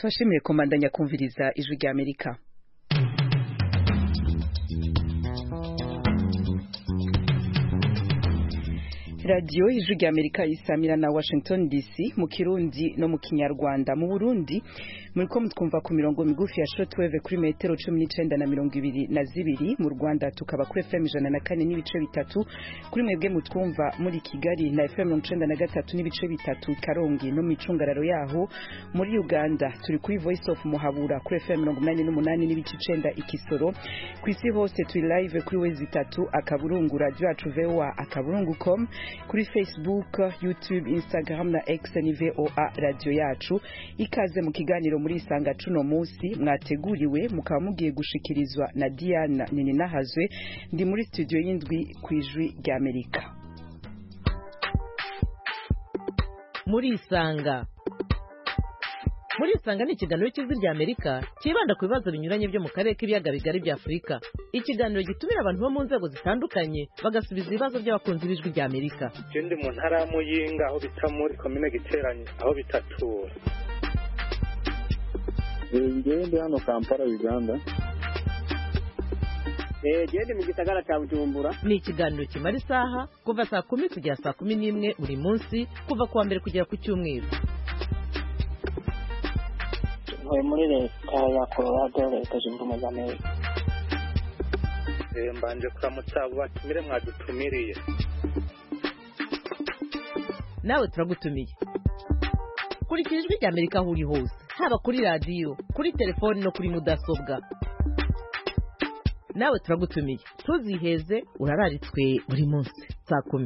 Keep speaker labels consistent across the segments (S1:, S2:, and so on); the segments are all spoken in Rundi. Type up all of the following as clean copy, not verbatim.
S1: Tubashimiye komandanya kumviriza ijwi rya Amerika. Radio ijwi rya Amerika isamira na Washington DC mu Kirundi no mu Kinyarwanda. Mu Burundi muriko mutwumva ku mirongo migufi ya shortwave kuri metero 19 na 22, mu Rwanda tukaba kuri FM 104 n'ibice bitatu, kuri mwebwe mutwumva muri Kigali na FM 93 n'ibice bitatu Karongi no micungararo yaho. Muri Uganda turi kuri Voice of Muhabura kuri FM 88 n'ibice 9 Ikisoro. Kwisi hose turi live kuri wezi 3 akaburungu radio yacu VOA akaburungu.com, kuri Facebook, YouTube, Instagram na X ni VOA radio yacu. Ikaze mu kiganiro muri Isanga cuno munsi mwateguriwe mukaba mugiye gushikirizwa na Diana Nininahazwe. Ndi muri studio y'indwi kwijwi rya Amerika.
S2: Muri Isanga ni ikiganiro cy'ijwi rya Amerika kibanda ku bibazo binyuranye byo mu karere k'ibiyaga bigari bya Afurika. Ikiganiro gitumira abantu bo mu nzego zitandukanye bagasubiza ibibazo by'abakunzi b'ijwi rya Amerika.
S3: Ndi mu ntara ya Muyinga aho bita muri komine Giteranye aho bitatura.
S4: Ndi hano Kampala Uganda.
S5: Ndi mu gisagara cya Bujumbura.
S2: Ni ikiganiro kimara isaha kuva saa 10 kugera saa 11 buri munsi kuva kuwa mbere kugera ku cyumweru.
S5: Muri leta ya Colorado leta zunze ubumwe za Amerika.
S3: Mbanje kuramutsa abo batumire mwadutumiriye.
S2: Nawe turagutumiye. Kurikira ijwi rya Amerika aho uri hose, haba kuri radio, kuri telefone no kuri mudasobwa. Nawe turagutumiye. Tuziheze urararitswe buri munsi saa 10.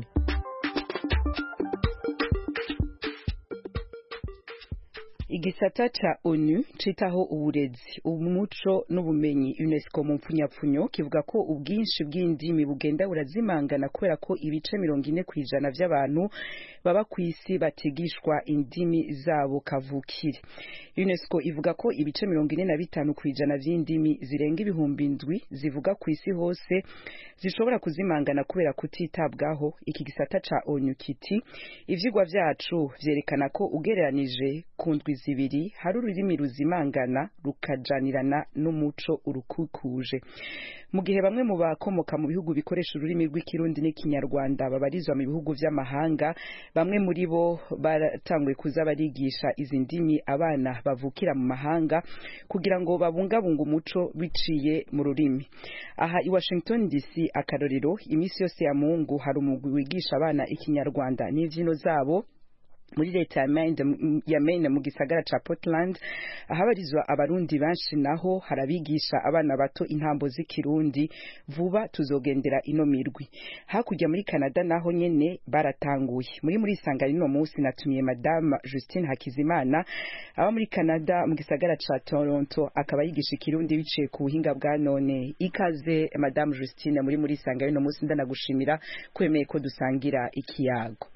S1: Igisata ca ONU citaho uburezi, umuco n'ubumenyi UNESCO mu mpfunyapfunyo kivuga ko ubwinshi bw'indimi bugenda burazimangana kubera ko ibice 40% by'abantu baba ku isi batigishwa indimi zabo kavukire. UNESCO ivuga ko ibice 45% by'indimi zirenga ibihumbi indwi zivuga ku isi hose zishobora kuzimangana kubera kutitabwaho. Iki gisata ca ONU kiti ivyigwa vyacu vyerekana ko ugereranije ku ndwi zibiri hari ururimi ruzimangana rukajanirana n'umuco urukukuje. Mu gihe bamwe mu bakomoka mu bihugu bikoresha ururimi rw'ikirundi n'ikinyarwanda babarizwa mu bihugu vy'amahanga, bamwe muri bo baratanguye kuza barigisha izi ndimi abana bavukira mu mahanga kugira ngo babungabunga umuco biciye mu rurimi. Aha i Washington DC akarorero imisi yose ya Mungu hari umugwi wigisha abana ikinyarwanda n'imvyino zabo muri leta ya Maine mu gisagara ca Portland, ahabarizwa abarundi benshi naho harabigisha abana bato intambo z'ikirundi. Vuba tuzogendera ino mirwi. Hakurya muri Canada naho nyene baratanguye. Muri Isanga rino munsi natumiye Madame Justine Hakizimana aba muri Canada mu gisagara ca Toronto, akaba yigisha ikirundi biciye ku buhinga bwa none. Ikaze Madame Justine muri Isanga rino munsi, ndanagushimira kwemeye ko dusangira ikiyago.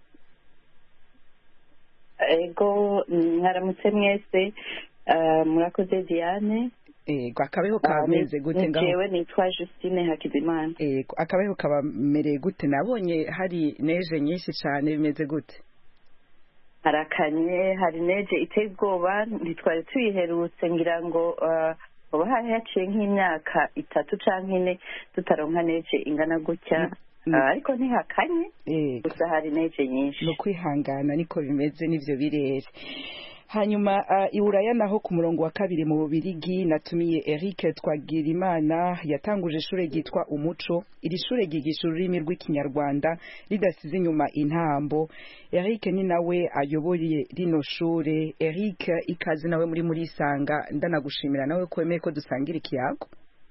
S6: Ego mwaramutse mwese, murakoze Diane.
S1: Ego akabeho kameze gute ngaho?
S6: Jewe nitwa Justine Hakizimana.
S1: Ego akabeho kabamereye gute? Nabonye hari neje nyinshi cyane, bimeze gute?
S6: Harakanye, hari neje iteye ubwoba, ntitwari tuyiherutse ngira ngo ubu haciye nk'imyaka 3 canke 4 tutaronka neje ingana gutya. Ariko ntihakanye, gusa hari neje nyinshi.
S1: No kwihangana niko bimeze n'ivyo birere. Hanyuma iburaya naho ku murongo wa kabiri mu Bubirigi natumiye Eric Twagirimana, yatanguje ishure ryitwa Umuco. Iri shure ryigisha ururimi rw'ikinyarwanda ridasize inyuma intambo. Eric ni nawe ayoboye rino shure. Eric, ikaze nawe muri Isanga, ndanagushimira nawe ko wemeye ko dusangira ikiyago.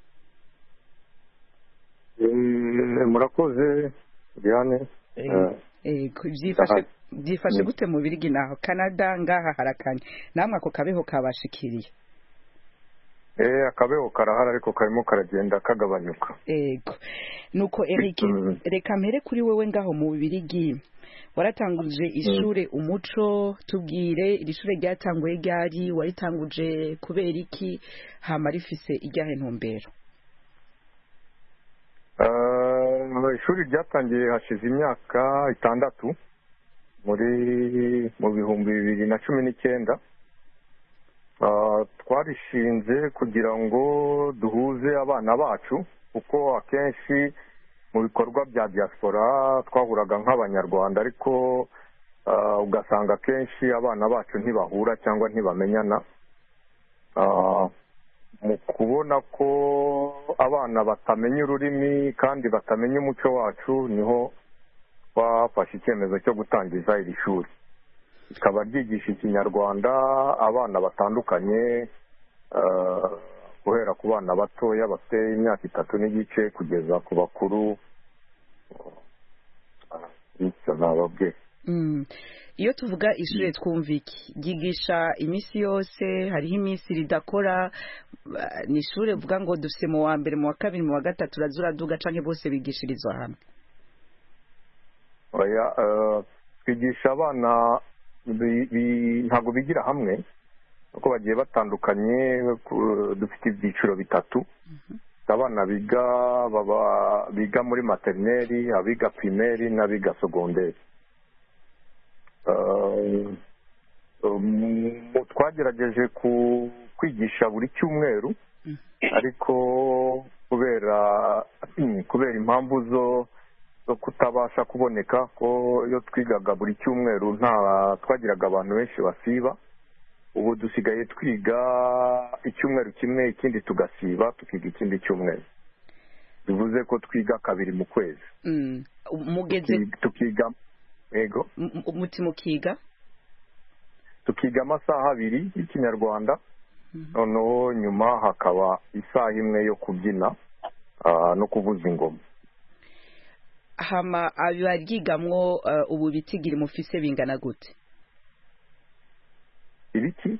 S4: Murakoze Diane.
S1: Byifashe gute mu Birigi naho? Canada ngaha harakanye, namwe ako kabeho kabashikiriye?
S4: Akabeho karahara ariko karimo karagenda kagabanyuka.
S1: Ego nuko Eric, reka mpere kuri wewe ngaho mu Birigi. Waratanguje ishure Umuco, tubwire iri shure ryatanguye ryari, waritanguje kubera iki, hama rifise ijyahe ntumbero?
S4: Ishuri ryatangiye hashize imyaka 6 mu bihumbi 2019. twarishinze kugira ngo duhuze abana bacu kuko akenshi mu bikorwa bya diaspora twahuraga nk'abanyarwanda ariko ugasanga akenshi abana bacu ntibahura cyangwa ntibamenyana. Mu kubona ko abana batamenya ururimi kandi batamenya umuco wacu niho twafashe icyemezo cyo gutangiza iri shuri, rikaba ryigisha ikinyarwanda abana batandukanye guhera ku bana batoya bafite imyaka 3 n'igice kugeza ku bakuru.
S1: Iyo tuvuga ishuri twumva iki? Ryigisha iminsi yose, hariho iminsi ridakora? Ni ishuri uvuga ngo dufite mu wa mbere, mu wa kabiri, mu wa gatatu uraduga canke bose bigishirizwa hamwe?
S4: Twigisha abana ntabwo bigira hamwe kuko bagiye batandukanye. Dufite ibyiciro bitatu. Abana biga muri materineri, abiga primaire n'abiga segonderi. Twagerageje kwigisha buri cyumweru ariko kubera impamvu zo kutabasha kuboneka ko iyo twigaga buri cyumweru twagiraga abantu benshi basiba. Ubu dusigaye twiga icyumweru kimwe, ikindi tugasiba tukiga ikindi cyumweru. Bivuze ko twiga 2 mu kwezi.
S1: Mugeze
S4: tukiga ego
S1: mukiga
S4: tukiga amasaha 2 y'ikinyarwanda, noneho nyuma hakaba isaha 1 yo kubyina no kuvuza ingoma.
S1: Hama abaryigamwo ubu bitigiri mufise bingana gute?
S4: Ibiki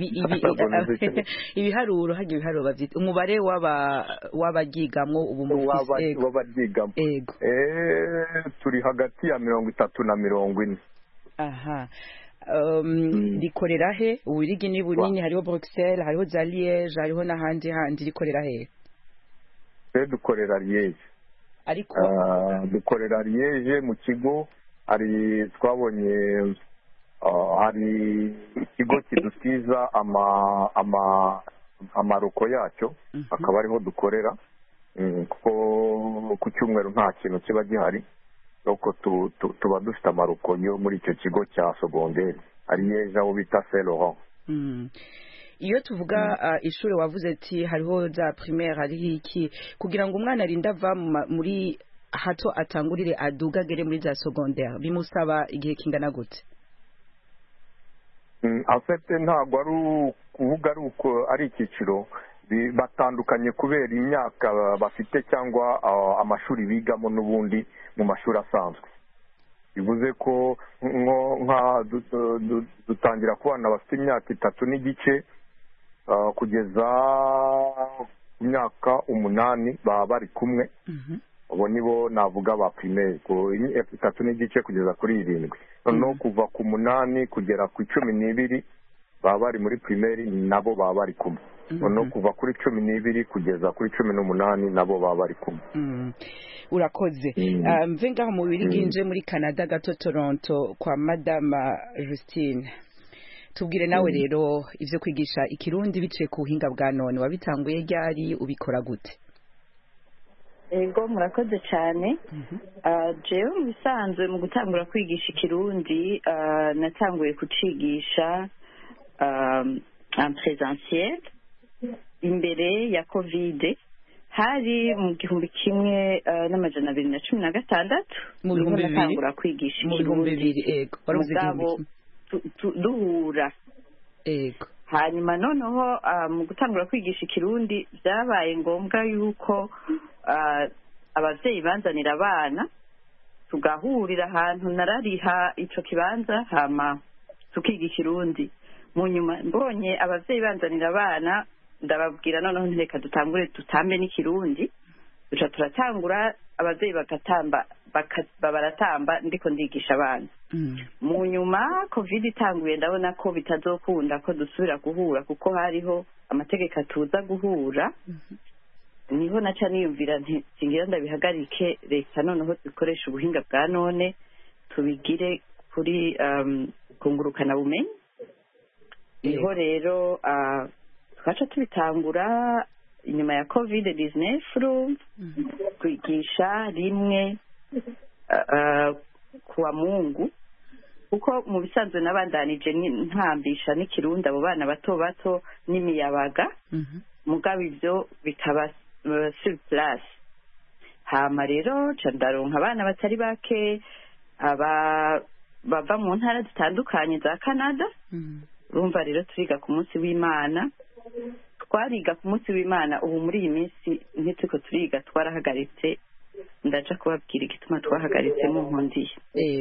S1: ibiharuro hagiye ibiharuro bavyita umubare w'abaryigamwo ubu mufise
S4: w'abaryigamwo turi hagati ya 30 na 40.
S1: Aha. Rikorera he? Uburigi ni bunini, hariho Bruxelles, hariho za Liège, hariho n'ahandi rikorera he?
S4: Dukorera Liège.
S1: Ariko
S4: dukorera Liège mu kigo twabonye hari ikigo kidusiza amaroko yacyo, akaba ariho dukorera kuko ku cyumweru nta kintu kiba gihari, nuko tuba dufite amaroko yo muri icyo kigo cya segonderi ari Liège aho bita Saint Laurent.
S1: Iyo tuvuga ishuri wavuze ati hariho za primaire, hariho iki, kugira ngo umwana arinda ava muri hato atangurire adugagere muri za secondaire bimusaba igihe kingana gute?
S4: Afite ntabwo ari kuvuga ari icyiciro, batandukanye kubera imyaka bafite cyangwa amashuri bigamo n'ubundi mu mashuri asanzwe. Bivuze ko dutangira ku bana bafite imyaka 3 n'igice kugeza ku myaka 8 baba bari kumwe. Abo nibo navuga ba primaire, ko 3 n'igice kugeza kuri 7. Noneho kuva ku 8 kugera ku 12 baba bari muri primaire, nabo baba bari kumwe. Noneho kuva kuri 12 kugeza kuri 18 nabo baba bari kumwe.
S1: Urakoze. Mve ngaho mu Birigi muri Canada gato Toronto kwa Madame Justine. Tubwire nawe rero ivyo kwigisha ikirundi biciye ku buhinga bwa none, wabitanguye ryari, ubikora gute?
S6: Ego murakoze cyane. Jewe mu bisanzwe mu gutangura kwigisha ikirundi natanguye kucigisha en présentiel imbere ya Covid, hari mu 1216
S1: mu 2000
S6: natangura kwigisha ikirundi.
S1: Ego
S6: mugabo duhura.
S1: Ego
S6: hanyuma noneho mu gutangura kwigisha ikirundi byabaye ngombwa yuko abavyeyi banzanira abana tugahurira ahantu narariha ico kibanza hama tukiga ikirundi. Mu nyuma mbonye abavyeyi banzanira abana ndababwira noneho ntireka dutangure tutambe n'ikirundi, duca turatangura abavyeyi baratamba ndiko ndigisha abana. Mu nyuma Covid itanguye ndabona ko bitazokunda ko dusubira guhura kuko hariho amategeko atuza guhura. Niho naca niyumvira nti singira ndabihagarike, reka noneho dukoresha ubuhinga bwa none tubigire kuri kungurukana bumenyi. Niho rero twaca tubitangura inyuma ya COVID-19 kwigisha rimwe kuwa Mungu, kuko mu bisanzwe nabandanije ntambisha n'ikirundi abo bana bato bato n'imiyabaga, mugabo ivyo bikaba sur place. Hama rero ca ndaronka abana batari bake bava mu ntara zitandukanye za Canada. Urumva rero turiga ku munsi w'Imana, twariga ku munsi w'Imana. Ubu muri iyi minsi ntituko turiga, twarahagaritse. Ndaja kubabwira igituma twahagaritse mu nkundiye.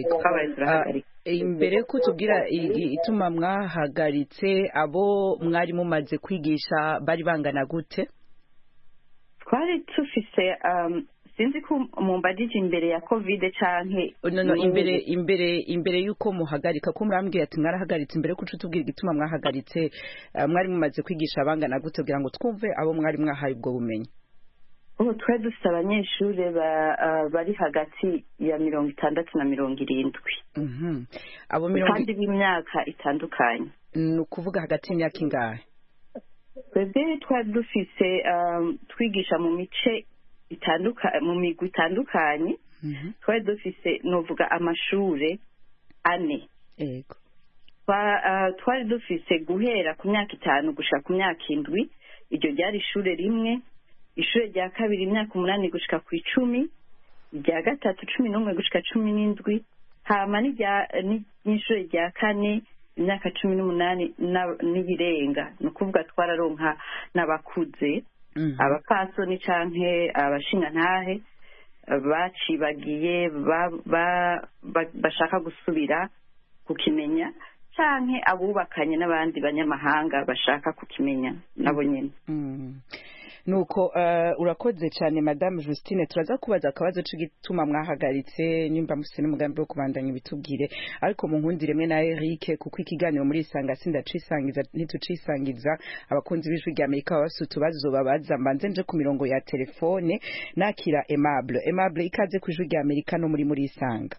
S1: Imbere ko tubwira ituma mwahagaritse, abo mwari mumaze kwigisha bari bangana gute?
S6: Twari tufise sinzi ko mumbajije imbere ya COVID canke
S1: no imbere yuko muhagarika, ko murambwiye ati mwarahagaritse. Imbere ko tubwira igituma mwahagaritse, mwari mumaze kwigisha bangana gute kugira ngo twumve abo mwari mwahaye ubwo bumenyi?
S6: Twari dufite abanyeshuri bari hagati ya 60 na 70.
S1: Abo
S6: kandi b'imyaka itandukanye.
S1: Ni ukuvuga hagati y'imyaka ingahe?
S6: Twebwe twari dufise twigisha mu mice itandukanye, mu migwi itandukanye. Twari dufise novuga amashure 4.
S1: Yego.
S6: Twari dufise guhera ku myaka 5 gushika ku myaka 7. Iryo ryari ishure rimwe. Ishure rya kabiri imyaka 8 gushika ku 10, irya gatatu 11 gushika 17, hama n'ishure rya kane imyaka 18 n'ibirenga. No kuvuga twararonka n'abakuze, abapasoni canke abashingantahe bacibagiye bashaka gusubira kukimenya, canke abubakanye n'abandi banyamahanga bashaka kukimenya nabo nyene.
S1: Nuko urakoze cyane Madame Justine. Turaza kubaza akabazo c'igituma mwahagaritse, nimba mufise n'umugambi wo kubandanya bitubwire, ariko mu nkundire mwe na Eric, kuko ikiganiro muri Isanga sindacisangiza ntitucisangiza abakunzi b'ijwi rya Amerika babafise utubazo babaza. Mbanze nje ku mirongo ya telefone nakira Aimable. Ikaze ku ijwi rya Amerika no muri Isanga.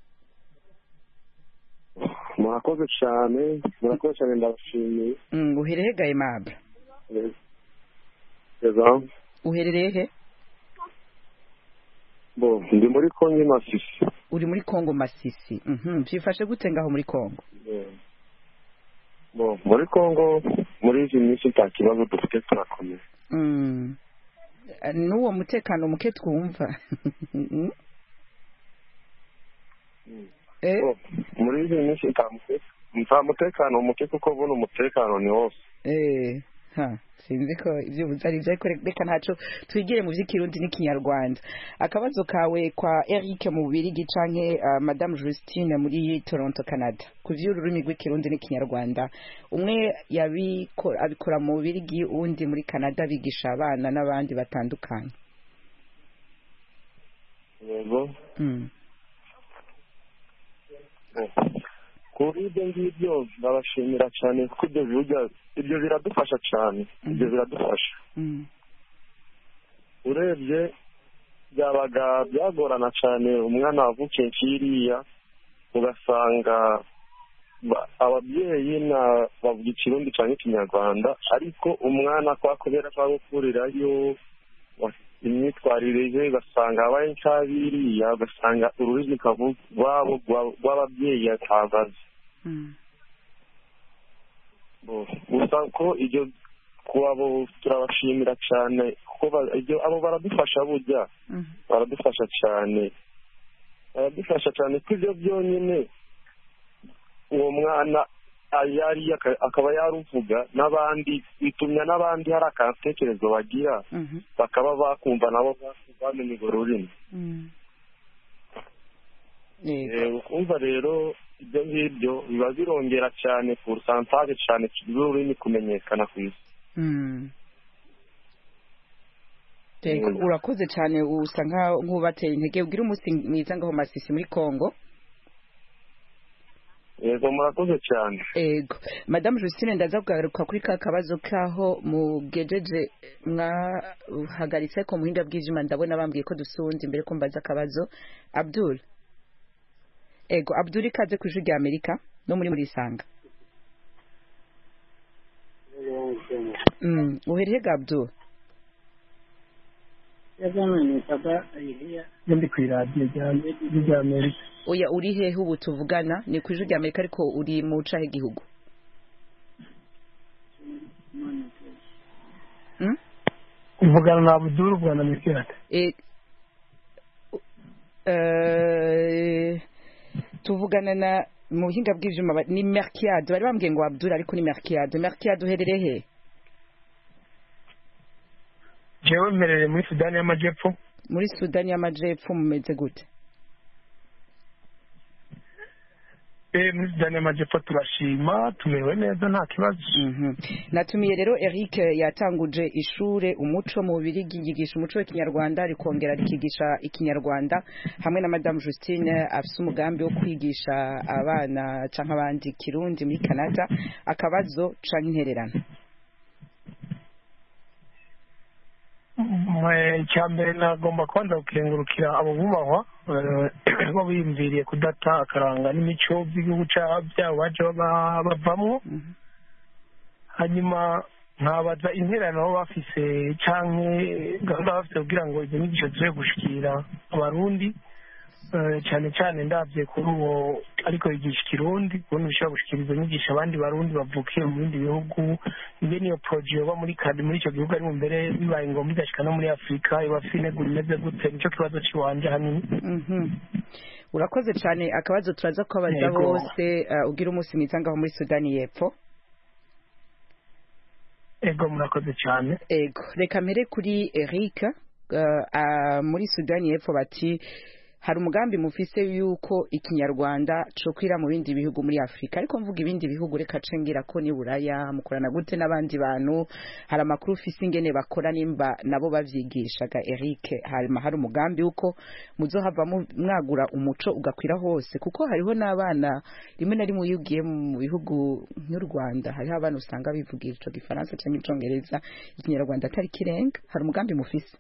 S7: Murakoze cyane ndabashimiye.
S1: Uhereye ga Aimable?
S7: Eza.
S1: Uherereye he?
S7: Ndi muri Kongo Masisi.
S1: Uri muri Kongo Masisi. Byifashe gute ngaho muri Kongo?
S7: Muri Kongo muri izi minsi nta kibazo dufite, turakomeye.
S1: N'uwo mutekano muke twumva.
S7: Muri izi minsi nta mutekano muke, kuko buno umutekano ni wose.
S1: Sinzi ko ibyo buzari byo, reka ntaco twigire mu vy'ikirundi n'ikinyarwanda. Akabazo kawe kwa Eric mu Bubirigi canke Madame Justine muri Toronto Canada, ku vy'ururimi rw'ikirundi n'ikinyarwanda, umwe abikora mu Bubirigi, uwundi muri Canada bigisha abana n'abandi batandukanye.
S7: Yego. Kuri ibyo ngibyo ndabashimira cyane, kuko ibyo biradufasha cyane. Ibyo biradufasha. Urebye byabaga byagorana cyane umwana wavukiye kiriya, ugasanga ababyeyi bavuga ikirundi cyangwa ikinyarwanda, ariko umwana kubera ko gukurirayo imyitwarire ye ugasanga abaye nk'abiriya, ugasanga ururimi rwabo rw'ababyeyi atabazi. Gusa ko ibyo kubo turabashimira cyane, kuko abo baradufasha, burya baradufasha cyane, ko ibyo byonyine uwo mwana akaba yaruvuga n'abandi, bitumya n'abandi hari akatekerezo bagira, bakaba bakumva nabo bamenye urwo rurimi. Ukumva rero ibyo ngibyo biba birongera cyane pourcentage cyane cy'ururimi kumenyekana ku isi.
S1: Urakoze cyane, usa nk'ubateye intege. Ugira umunsi mwiza ngaho Masisi muri Kongo.
S7: Yego, murakoze cyane.
S1: Yego, Madame Justine, ndaza kugaruka kuri ka kabazo kaho mugejeje mwahagaritse ko muhinga bw'ijima. Ndabona bambwiye ko dusundi imbere ko mbaza akabazo. Abdul. Ego, Abdul, ikaze ku ijwi rya Amerika no muri Isanga. uhereye Abdul
S8: ndi ku iradiyo rya Amerika.
S1: oya uri hehe ubu tuvugana ni ku ijwi rya Amerika ariko uri mu cahe gihugu
S8: uvugana na Abdul Rwanda Mikirata
S1: tuvugana na mu buhinga bw'ivyuma ni Merkiade bari bambwiye ngo Abdul ariko ni Merkiade uherereye he
S8: jewe mmerere muri Sudani y'Amajepfo
S1: muri Sudani y'Amajepfo mumeze gute
S8: muri Sudani y'Amajepfo turashima tumerewe neza nta kibazo
S1: natumiye rero Eric yatanguje ishure umuco mu Bubiligi yigisha umuco w'ikinyarwanda rikongera rikigisha ikinyarwanda hamwe na Madame Justine afise umugambi wo kwigisha abana canke abandi kirundi muri Canada akabazo canke intererano
S8: icyambere nagomba kwanza gukengurukira abo bubahwa bo biyumviriye kudata akaranga n'imico by'igihugu byabo baje bavamwo hanyuma nkabaza intererano baba bafise canke gahunda bafise kugira ngo izo nyigisho zibe gushikira abarundi cyane cyane ndavye kuri uwo ariko yigisha ikirundi ubundi bishobora gushikira izo nyigisho abandi barundi bavukiye mu bindi bihugu ibe niyo projet yoba muri icyo gihugu ari mu mbere bibaye ngombwa igashika no muri Afurika ibafise intego imeze gute nicyo kibazo ciwanje hanini
S1: urakoze cyane akabazo turaza kubaza bose ugira umunsi mwiza ngaho muri Sudani y'Epfo
S8: ego murakoze cyane
S1: ego reka mbere kuri Eric muri Sudani y'Epfo bati hari umugambi mufise yuko ikinyarwanda cokwira mu bindi bihugu muri Afrika ariko mvuga ibindi bihugu reka cengira ko ni Buraya mukorana gute n'abandi bantu hari amakuru ufise ingene bakora nimba nabo bavyigishaga Eric hari umugambi uko muzohava mwagura umuco ugakwira hose kuko hariho n'abana rimwe na rimwe yugiye mu bihugu nk'u Rwanda hariho abana usanga bivugira ico gifaransa cyangwa icongereza ikinyarwanda atari kirenga hari umugambi mufise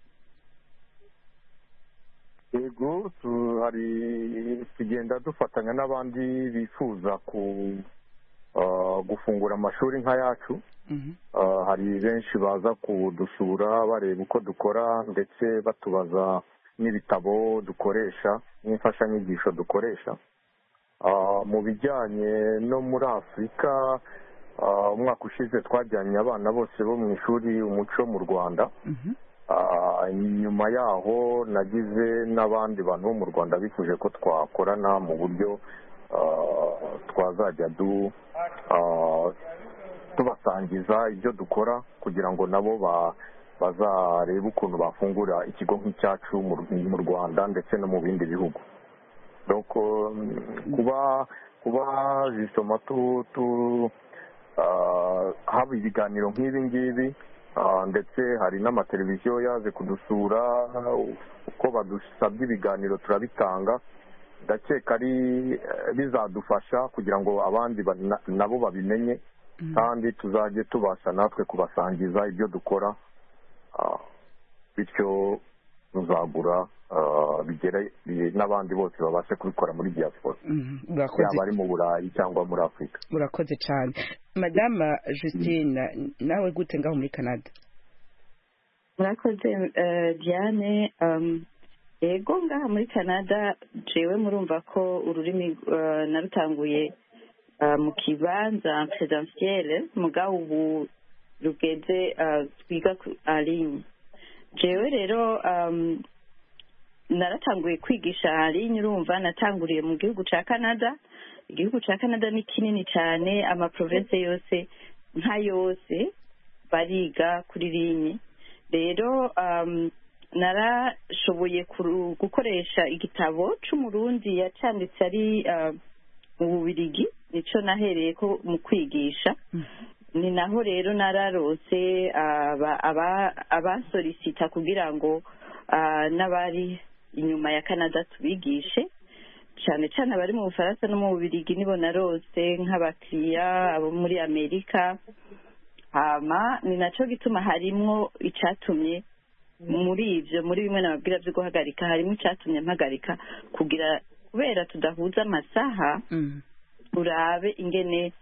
S4: yego tugenda dufatanya n'abandi bifuza gufungura amashuri nka yacu hari benshi baza kudusura bareba uko dukora ndetse batubaza n'ibitabo dukoresha n'imfashanyigisho dukoresha mu bijyanye no muri Afurika umwaka ushize twajyanye abana bose bo mu ishuri umuco mu Rwanda nyuma yaho nagize n'abandi bantu bo mu Rwanda bifuje ko twakorana mu buryo twazajya tubasangiza ibyo dukora kugira ngo nabo bazarebe ukuntu bafungura ikigo nk'icyacu mu Rwanda ndetse no mu bindi bihugu kuba jisoma haba ibiganiro nk'ibi ngibi ndetse hari n'amateleviziyo yaje kudusura uko badusabye ibiganiro turabitanga ndakeka ari bizadufasha kugira ngo abandi nabo babimenye kandi tuzajye tubasha natwe kubasangiza ibyo dukora bityo tuzagura bigere n'abandi bose babashe kubikora muri diaspora yaba ari mu Burayi cyangwa muri Afurika.
S1: Murakoze cyane Madame Justine nawe gute ngaho muri Canada?
S6: Murakoze Diane yego ngaha muri Canada jewe murumva ko ururimi narutanguye mu kibanza présentiel mugabo ubu rugeze twiga aline jewe rero naratanguye kwigisha aline urumva natanguriye mu gihugu ca Canada. Igihugu ca Canada ni kinini cyane ama province yose nka yose bariga kuri line rero narashoboye gukoresha igitabo c'umurundi yacanditse ari mu Bubiligi nico nahereye ko mu kwigisha ni naho rero nararose abasolicita kugira ngo n'abari inyuma ya Canada tubigishe cyane cyane abari mu Bufaransa no mu Bubiligi nibo narose nk'abakiriya abo muri Amerika ni naco gituma harimwo icatumye muri bimwe nababwira byo guhagarika harimo icatumye mpagarika kubera tudahuza amasaha urabe ingene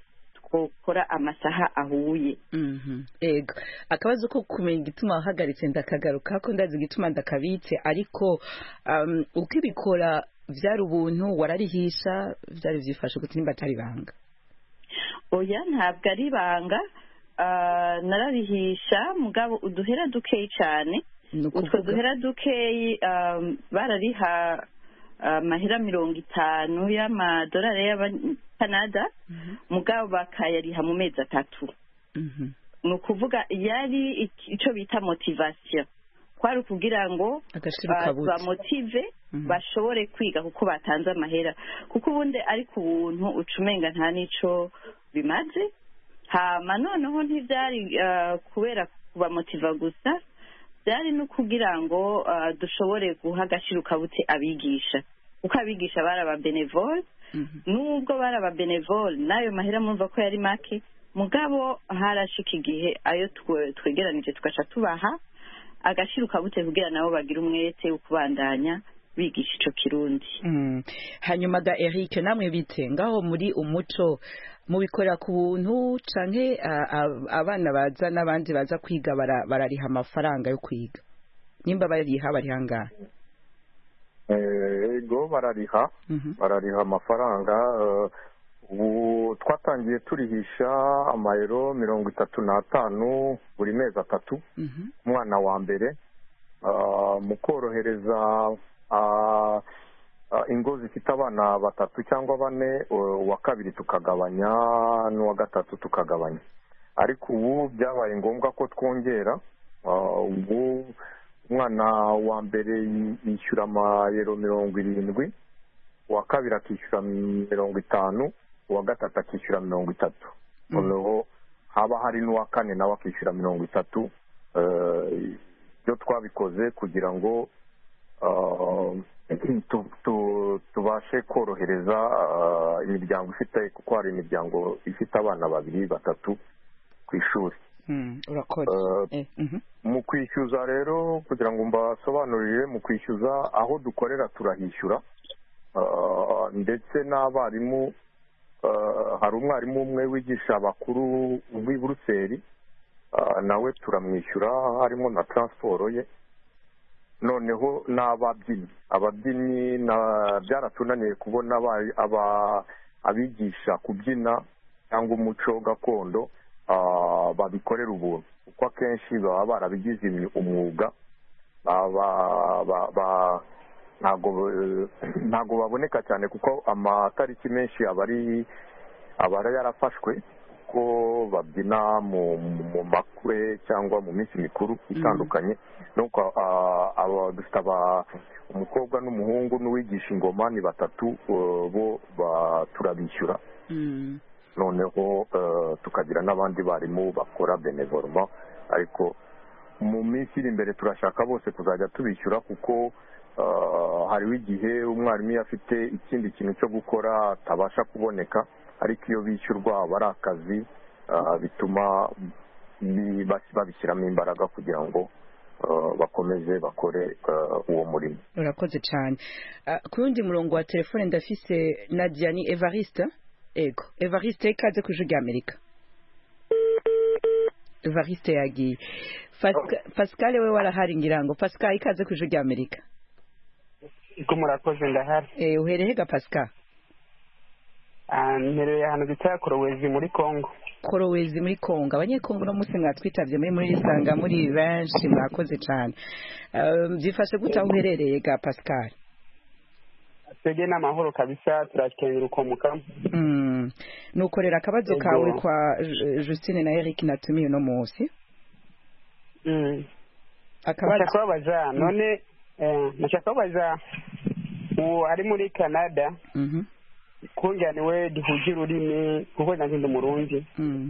S6: gukora amasaha ahuye.
S1: Ego akabazo ko kumenya igituma wahagaritse ndakagaruka ko ndazi igituma ndakabitse ariko uko ibikora vyari ubuntu wararihisha vyari vyifashe gute nimba atari banga?
S6: Oya ntabwo ari banga, nararihisha mugabo uduhera dukeyi cyane. Utwo duhera dukeyi barariha amahera 50 y'amadolari y'Abanada, mugabo bakayariha mu mezi 3. Ni ukuvuga yari icyo bita motivation, kwari kugira ngo bamotive bashobore kwiga kuko batanze amahera, kuko ubundi ari ku buntu ucumenga nta nico bimaze. Hama noneho ntibyari kubera kubamotiva gusa, byari no kugira ngo dushobore guha agaciro kabute abigisha, kuko abigisha baraba benevole. Nubwo baraba benevole nayo mahera mumva ko yari make, mugabo harashika igihe ayo twegeranije tugaca tubaha agaciro kabute kugira nabo bagira umwete wo kubandanya bigisha ico Kirundi.
S1: Hanyuma ga Eric, namwe bite ngaho muri umuco mubikorera ku buntu canke abana baza n'abandi baza kwiga barariha amafaranga yo kwiga? Nimba bariha bariha ngahe?
S4: Ego barariha amafaranga. Ubu twatangiye turihisha amayero 35 buri mezi 3 umwana wa mbere, mu korohereza ingo zifite abana 3 cyangwa 4, uwa kabiri tukagabanya n'uwa gatatu tukagabanya. Ariko ubu byabaye ngombwa ko twongera. Ubu umwana wa mbere yishyura amayero 70, uwa kabiri akishyura 50, uwa gatatu akishyura 30. Noneho haba hari n'uwa kane nawe akishyura 30. Byo twabikoze kugira ngo tubashe korohereza imiryango ifite, kuko hari imiryango ifite abana 2, 3 ku ishuri.
S1: Urakoze.
S4: Mu kwishyuza rero, kugira ngo mbasobanurire, mu kwishyuza aho dukorera turahishyura, ndetse n'abarimu. Hari umwarimu umwe wigisha abakuru w'i Buruseli, nawe turamwishyura harimo na transport ye. Noneho ababyinnyi byaratunaniye kubona abigisha kubyina cyangwa umuco gakondo babikorera ubuntu, kuko akenshi baba barabigize umwuga. Ntago baboneka cyane kuko amatariki menshi abari yarafashwe ko babyina mu makwe cyangwa mu minsi mikuru itandukanye. Nuko dufite umukobwa n'umuhungu n'uwigisha ingoma ni 3, bo turabishyura. Noneho tukagira n'abandi barimu bakora benevolement, ariko mu minsi iri imbere turashaka bose kuzajya tubishyura, kuko hariho igihe umwarimu afite ikindi kintu cyo gukora atabasha kuboneka, ariko iyo bishyurwa aba ari akazi, bituma babishyiramo imbaraga kugira ngo bakomeze bakore uwo murimo.
S1: Urakoze cyane. Ku yundi murongo wa telefone ndafise Nadia ni Evariste. Ego Evariste, ikaze ku Ijwi ry'Amerika. Evariste yagiye. Pascal we warahari ngira ngo. Pascal, ikaze ku Ijwi ry'Amerika.
S9: Iko murakoze ndahari.
S1: Uhereye ga Pascal?
S9: Mpereye ahantu bita Korowezi muri Kongo.
S1: Korowezi muri Kongo. Abanyekongo no musi mwatwitavye muri Risanga muri benshi, mwakoze cyane. Byifashe gute aho uherereye ga Pascal?
S9: Twege n'amahoro kabisa, turakengera ukomuka.
S1: Nukorera akabazo kawe kwa Justine na Eric natumiye no munsi.
S9: Akabazo babaza none nashaka baza ari muri Canada. Kunjaniwe duhuje ururimi kuko nanjye ndi Murundi.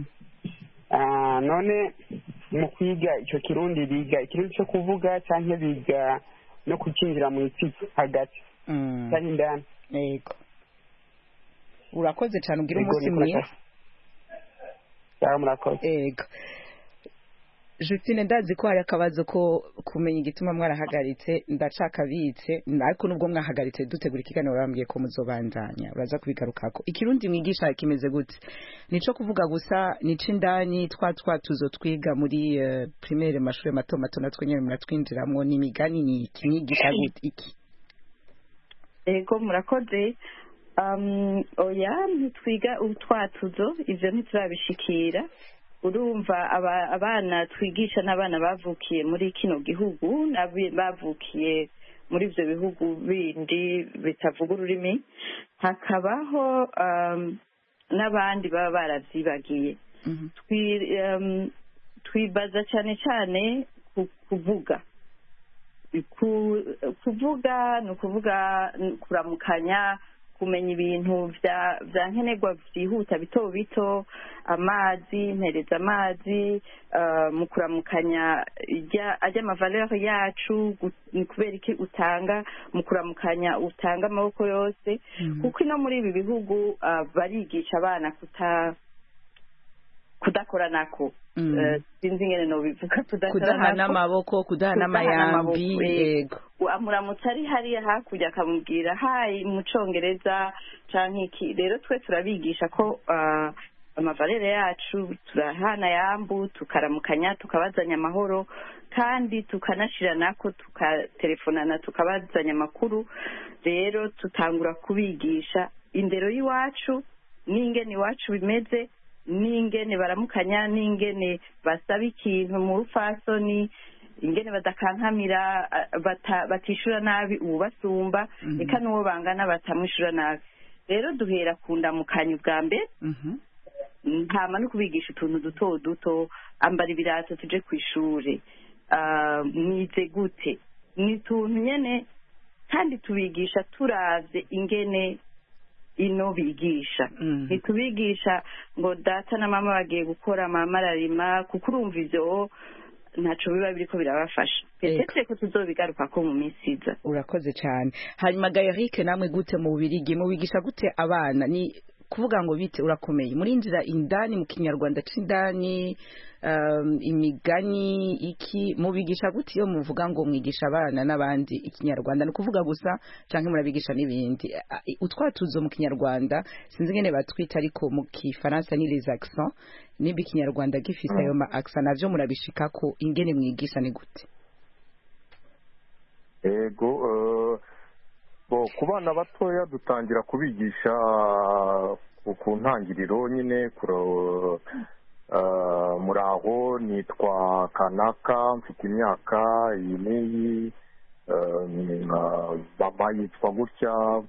S9: None mu kwiga icyo Kirundi biga ikintu cyo kuvuga cyangwa biga no kukinjira mu itsitsi hagati. Cyane ndani.
S1: Yego. Urakoze cyane ugira umunsi mwiza.
S9: Murakoze.
S1: Yego. Justine ndazi ko hari akabazo ko kumenya igituma mwarahagaritse ndacakabitse ariko nubwo mwahagaritse dutegura ikiganiro bambwiye ko muzobandanya uraza kubigarukako ikirundi mwigisha kimeze gute nico kuvuga gusa nico indani twatuzo twiga muri primaire mashuri mato mato natwe nyene muratwinjiramwo n'imigani ni kimwigisha gute iki
S6: ego murakoze oya ntitwiga utwatuzo ivyo ntiturabishikira urumva abana twigisha n'abana bavukiye muri kino gihugu bavukiye muri ivyo bihugu bindi bitavuga ururimi hakabaho n'abandi baba baravyibagiye twibaza cyane cyane kuvuga ni ukuvuga kuramukanya kumenya ibintu vya nkenerwa vyihuta bito bito amazi mpereza amazi mu kuramukanya ajya amavaleur yacu ni kubera iki utanga mu kuramukanya utanga amaboko yose kuko ino muri ibi bihugu barigisha abana kudakora nako sinzi ngene no bivuga
S1: kudahana amaboko kudahana amayambi yego
S6: amuramutse ari hariya hakurya akamubwira hayi mu congereza canke iki rero twe turabigisha ko amavalere yacu turahana yambu tukaramukanya tukabazanya amahoro kandi tukanashira nako tukatelefonana tukabazanya amakuru rero tutangura kubigisha indero y'iwacu n'ingene iwacu bimeze n'ingene baramukanya n'ingene basaba ikintu mu rufasoni ingene badakankamira batishura nabi ubasumba eka n'uwo bangana batamwishura nabi rero duhera ku ndamukanyo bwa mbere ntama no kubigisha utuntu duto duto ambara ibirato tuje ku ishuri mwize gute ni utuntu nyene kandi tubigisha turavye ingene ino bigisha ntitubigisha ngo data na mama bagiye gukora mama ararima kuko urumva ivyo ntaco biba biriko birabafasha petete ko tuzobigaruka ko mu minsi iza
S1: urakoze cyane hanyuma Gaeric namwe gute mu Bubirigi mubigisha gute abana ni kuvuga ngo bite urakomeye muri inzira indani mu kinyarwanda c'indani imigani iki mubigisha gute iyo muvuga ngo mwigisha abana n'abandi ikinyarwanda no kuvuga gusa canke murabigisha n'ibindi utwatuzo mu kinyarwanda sinzi ngene batwita ariko mu kifaransa ni les accents nibi kinyarwanda gifise ayo ma accents navyo murabishikako ingene mwigisha ni gute
S4: ego ku bana batoya dutangira kubigisha ku ntangiriro nyine muraho nitwa kanaka mfite imyaka iyi n'iyi mama yitwa gutya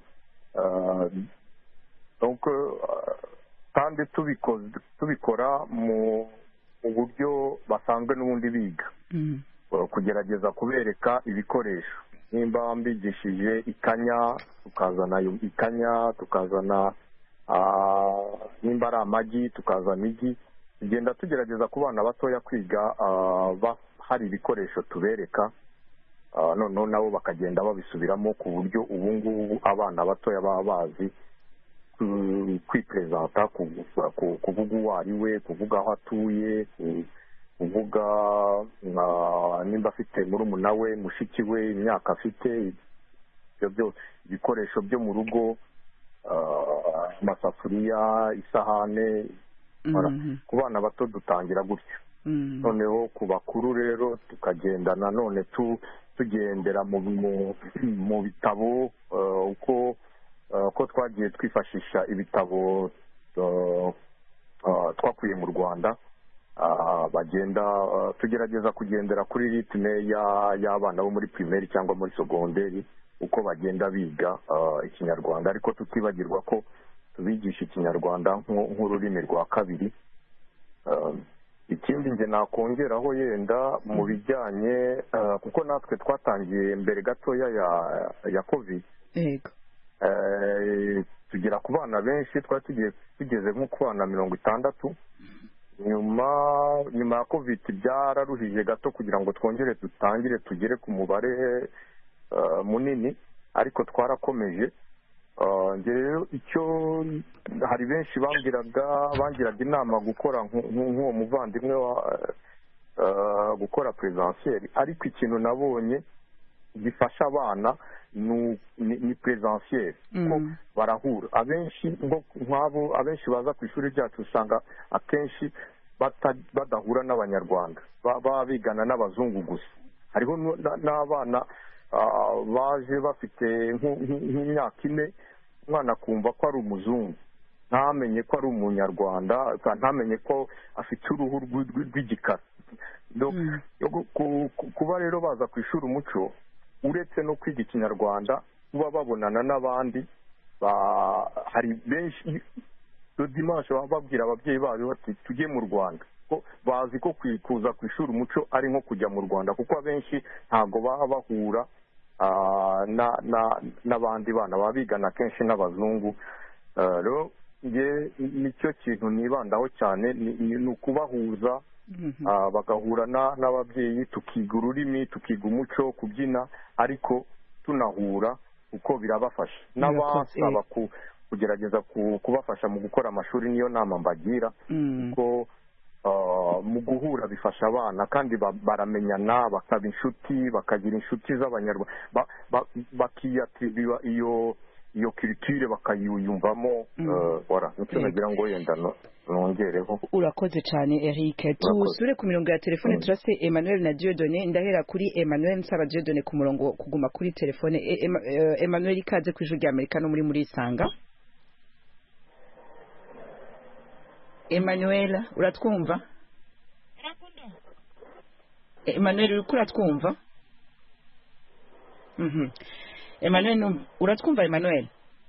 S4: kandi tubikora mu buryo basanzwe n'ubundi biga kugerageza kubereka ibikoresho nimba mbigishije ikanya tukazana ikanya tukazana nimba ari amagi tukazana igi tugenda tugerageza ku bana batoya kwiga hari ibikoresho tubereka noneho nabo bakagenda babisubiramo ku buryo ubu ngubu abana batoya baba bazi kwipresenta kuvuga uwo ari we kuvuga aho atuye kuvuga nimba afite murumuna we mushiki we imyaka afite ibyo byose ibikoresho byo mu rugo amasafuriya isahane ku bana bato dutangira gutyo noneho ku bakuru rero tukagenda nanone tugendera mu bitabo uko twagiye twifashisha ibitabo twakuye mu Rwanda bagenda tugerageza kugendera kuri ritme y'abana bo muri primaire cyangwa muri secondaire uko bagenda biga ikinyarwanda ariko tutibagirwa ko tubigisha ikinyarwanda nk'ururimi rwa kabiri ikindi nge nakongeraho yenda mu bijyanye kuko natwe twatangiye mbere gatoya ya covid tugera ku bana benshi twari tugeze nko ku bana 60 nyuma ya covid byararuhije gato kugira ngo twongere dutangire tugere ku mubare munini ariko twarakomeje rero icyo hari benshi bangiraga inama gukora nk'uwo muvandimwe gukora presentiel, ariko ikintu nabonye gifasha abana ni presentiel ko barahura abenshi nk'abo abenshi baza ku ishuri ryacu usanga akenshi badahura n'abanyarwanda, baba bigana n'abazungu gusa. Hariho n'abana baje bafite nk'imyaka 4, umwana kumva ko ari umuzungu, ntamenye ko ari umunyarwanda, ntamenye ko afite uruhu rw'igikara. Kuba rero baza ku ishuri umuco, uretse no kwiga ikinyarwanda, kuba babonana n'abandi, hari benshi dimanche babwira ababyeyi babo bati tujye mu Rwanda, ko bazi ko kuza ku ishuri umuco ari nko kujya mu Rwanda, kuko abenshi ntago baba bahura n'abandi bana, baba bigana kenshi n'abazungu. Rero nicyo kintu nibandaho cyane, ni ukubahuza, bagahura n'ababyeyi, tukiga ururimi, tukiga umuco, kubyina, ariko tunahura kuko birabafasha. N'abasaba kugerageza kubafasha mu gukora amashuri, niyo nama mbagira, kuko mu guhura bifasha abana kandi baramenyana, bakaba inshuti, bakagira inshuti z'abanyarwanda, bakiyatira iyo culture bakayiyumvamo. Nicyo nagira ngo yenda nongereho.
S1: Urakoze cyane Eric. Tusure ku mirongo ya telefone, turase Emmanuel na Dieudonné. Ndahera kuri Emmanuel, nsaba Dieudonné ku murongo kuguma kuri telefone. Emmanuel, ikaze ku ijwi rya Amerika no muri Isanga. Emmanuel, uratwumva? Emmanuel, uriko uratwumva? Emmanuel, uratwumva Emmanuel?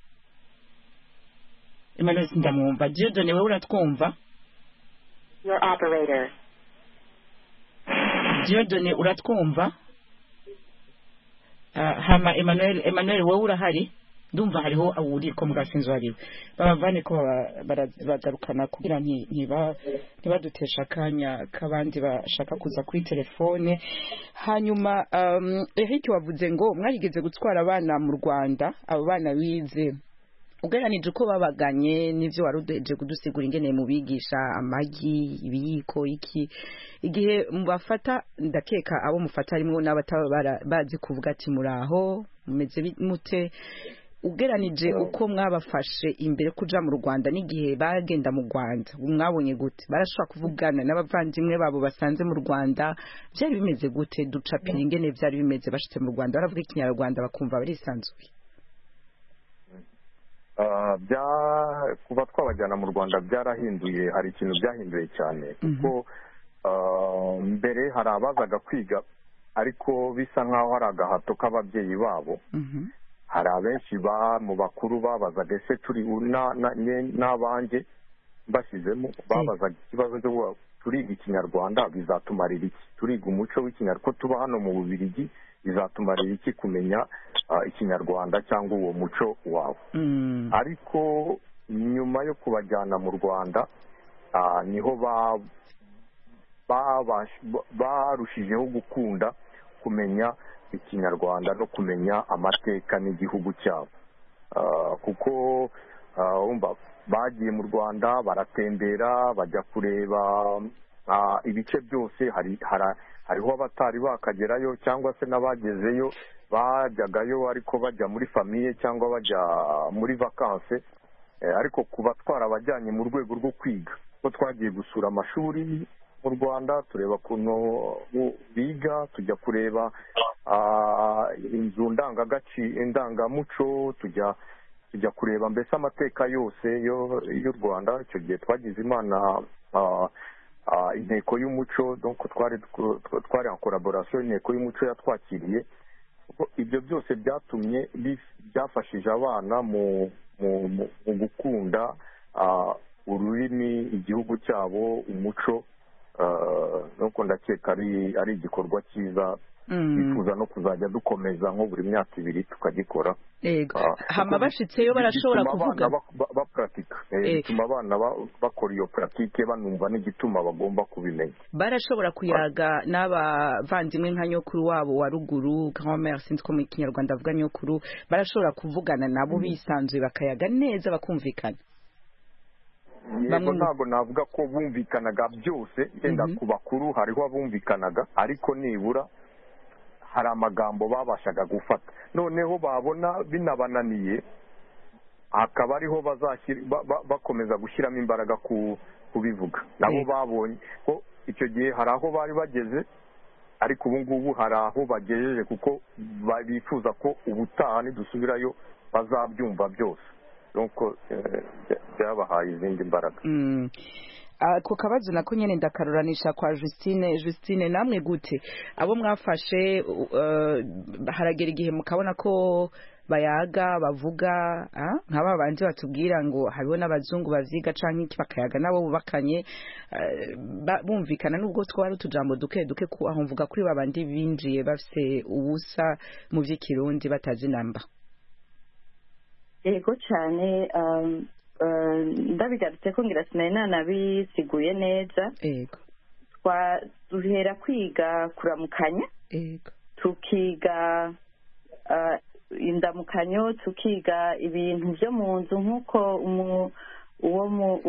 S1: Emmanuel sindamwumva. Dieudonné, wewe uratwumva?
S10: Your operator.
S1: Dieudonné, uratwumva? Hama Emmanuel, wewe urahari? Ndumva hariho awuri ko mugasinzo hariwe. Babavane ko bagarukana kugira ntibadutesha akanya kabandi bashaka kuza kuri telefone. Hanyuma Eric wavuze ngo mwarigeze gutwara abana mu Rwanda, abo bana bize ugeranije uko babaganye n'ivyo warudeje kudusigura ingene mu bigisha amagi, ibiyiko, iki igihe mubafata, ndakeka abo mufata harimo n'abataba bazi kuvuga ati muraho mumeze mute, ugeranije uko mwabafashe imbere kuja mu Rwanda n'igihe bagenda mu Rwanda, mwabonye gute? Barashobora kuvugana n'abavandimwe babo basanze mu Rwanda? Byari bimeze gute? Ducapira ingene byari bimeze bashitse mu Rwanda, baravuga ikinyarwanda bakumva barisanzuye.
S4: Kuva twabajyana mu Rwanda byarahinduye, hari ikintu byahinduye cyane, kuko mbere hari abazaga kwiga ariko bisa nkaho hari agahato k'ababyeyi babo. Hari abenshi mu bakuru babazaga ese turi n'abanjye bashyizemo, babazaga ikibazo cyo turiga ikinyarwanda bizatumarira iki, turiga umuco w'ikinyarwanda ko tuba hano mu Bubiligi bizatumarira iki kumenya ikinyarwanda cyangwa uwo muco wawe. Ariko nyuma yo kubajyana mu Rwanda niho barushijeho gukunda kumenya ikinyarwanda no kumenya amateka n'igihugu cyabo, kuko bagiye mu Rwanda baratembera, bajya kureba ibice byose. Hariho abatari bakagerayo, cyangwa se n'abagezeyo bajyagayo ariko bajya muri famiye cyangwa bajya muri vakanse, ariko kuba twarabajyanye mu rwego rwo kwiga, ko twagiye gusura amashuri mu Rwanda, tureba ukuntu biga, tujya kureba inzu ndangamuco, tujya kureba mbese amateka yose y'u Rwanda. Icyo gihe twagize Imana, inteko y'umuco, donc twari en collaboration, inteko y'umuco yatwakiriye. Ibyo byose byafashije abana mu gukunda ururimi, igihugu cyabo, umuco. Nuko ndakeka ari igikorwa cyiza, twifuza no kuzajya dukomeza nko buri myaka 2 tukagikora.
S1: Hama bashitseyo barashobora kuvuga
S4: bapratika, bituma abana bakora iyo pratique, banumva n'igituma bagomba kubimenya.
S1: Barashobora kuyaga n'abavandimwe nka nyokuru wabo wa ruguru, grand-mère, sinzi ko mu Kinyarwanda avuga nyokuru, barashobora kuvugana nabo bisanzuye bakayaga neza bakumvikana.
S4: yego ntabwo navuga ko bumvikanaga byose yenda ku bakuru hariho abumvikanaga ariko nibura hari amagambo babashaga gufata noneho babona binabananiye hakaba ariho bakomeza gushyiramo imbaraga kubivuga nabo babonye ko icyo gihe hari aho bari bageze ariko ubu ngubu hari aho bagejeje kuko bifuza ko ubutaha nidusubirayo bazabyumva byose nuko byabahaye izindi mbaraga
S1: ako kabazo nako nyene ndakaruranisha kwa Justine namwe gute abo mwafashe haragera igihe mukabona ko bayaga bavuga nk'aba banje batubwira ngo hariho n'abazungu bavyiga canke iki bakayaga nabo bubakanye bumvikana nubwo twari utujambo duke ko aho mvuga kuri babandi binjiye bafise ubusa mu vy'ikirundi batazi namba
S6: yego cyane ndabigarutse ko ngira sinari nanabisiguye neza
S1: yego
S6: duhera kwiga kuramukanya
S1: yego
S6: tukiga indamukanyo tukiga ibintu byo mu nzu nk'uko uwo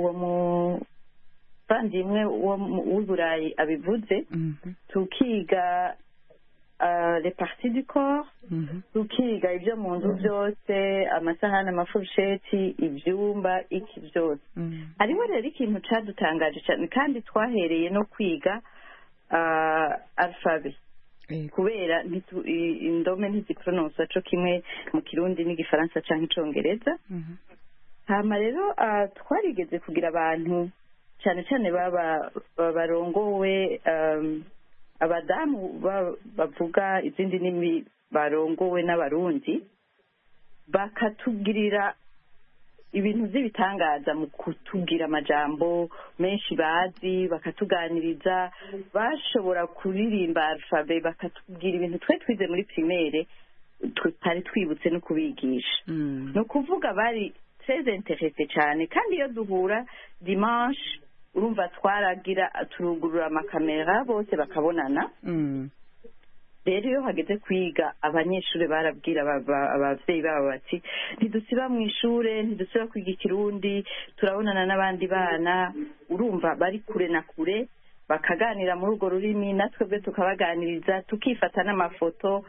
S6: muvandimwe w'uburayi abivuze tukiga les parties du corps tukiga ibyo mu nzu byose amasahani amafurusheti ibyumba iki byose hariho rero ikintu cyadutangaje cyane kandi twahereye no kwiga alphabet kubera indome ntiziprononsa co kimwe mu kirundi n'igifaransa canke icongereza hama rero twarigeze kugira abantu cyane cyane barongowe abadamu bavuga izindi ndimi barongowe n'abarundi bakatugirira ibintu by'ibitangaza mu kutubwira amajambo menshi bazi bakatuganiriza bashobora kuririmba alphabe bakatubwira ibintu twe twize muri primaire tutari twibutse no kubigisha no kuvuga bari très intéressé cyane kandi iyo duhura dimanche urumva twaragira turugurura amakamera bose bakabonana rero iyo hageze kwiga abanyeshuri barabwira abavyeyi babo bati ntidusiba mu ishure ntidusiba kwiga ikirundi turabonana n'abandi bana urumva bari kure na kure bakaganira muri urwo rurimi natwebwe tukabaganiriza tukifata n'amafoto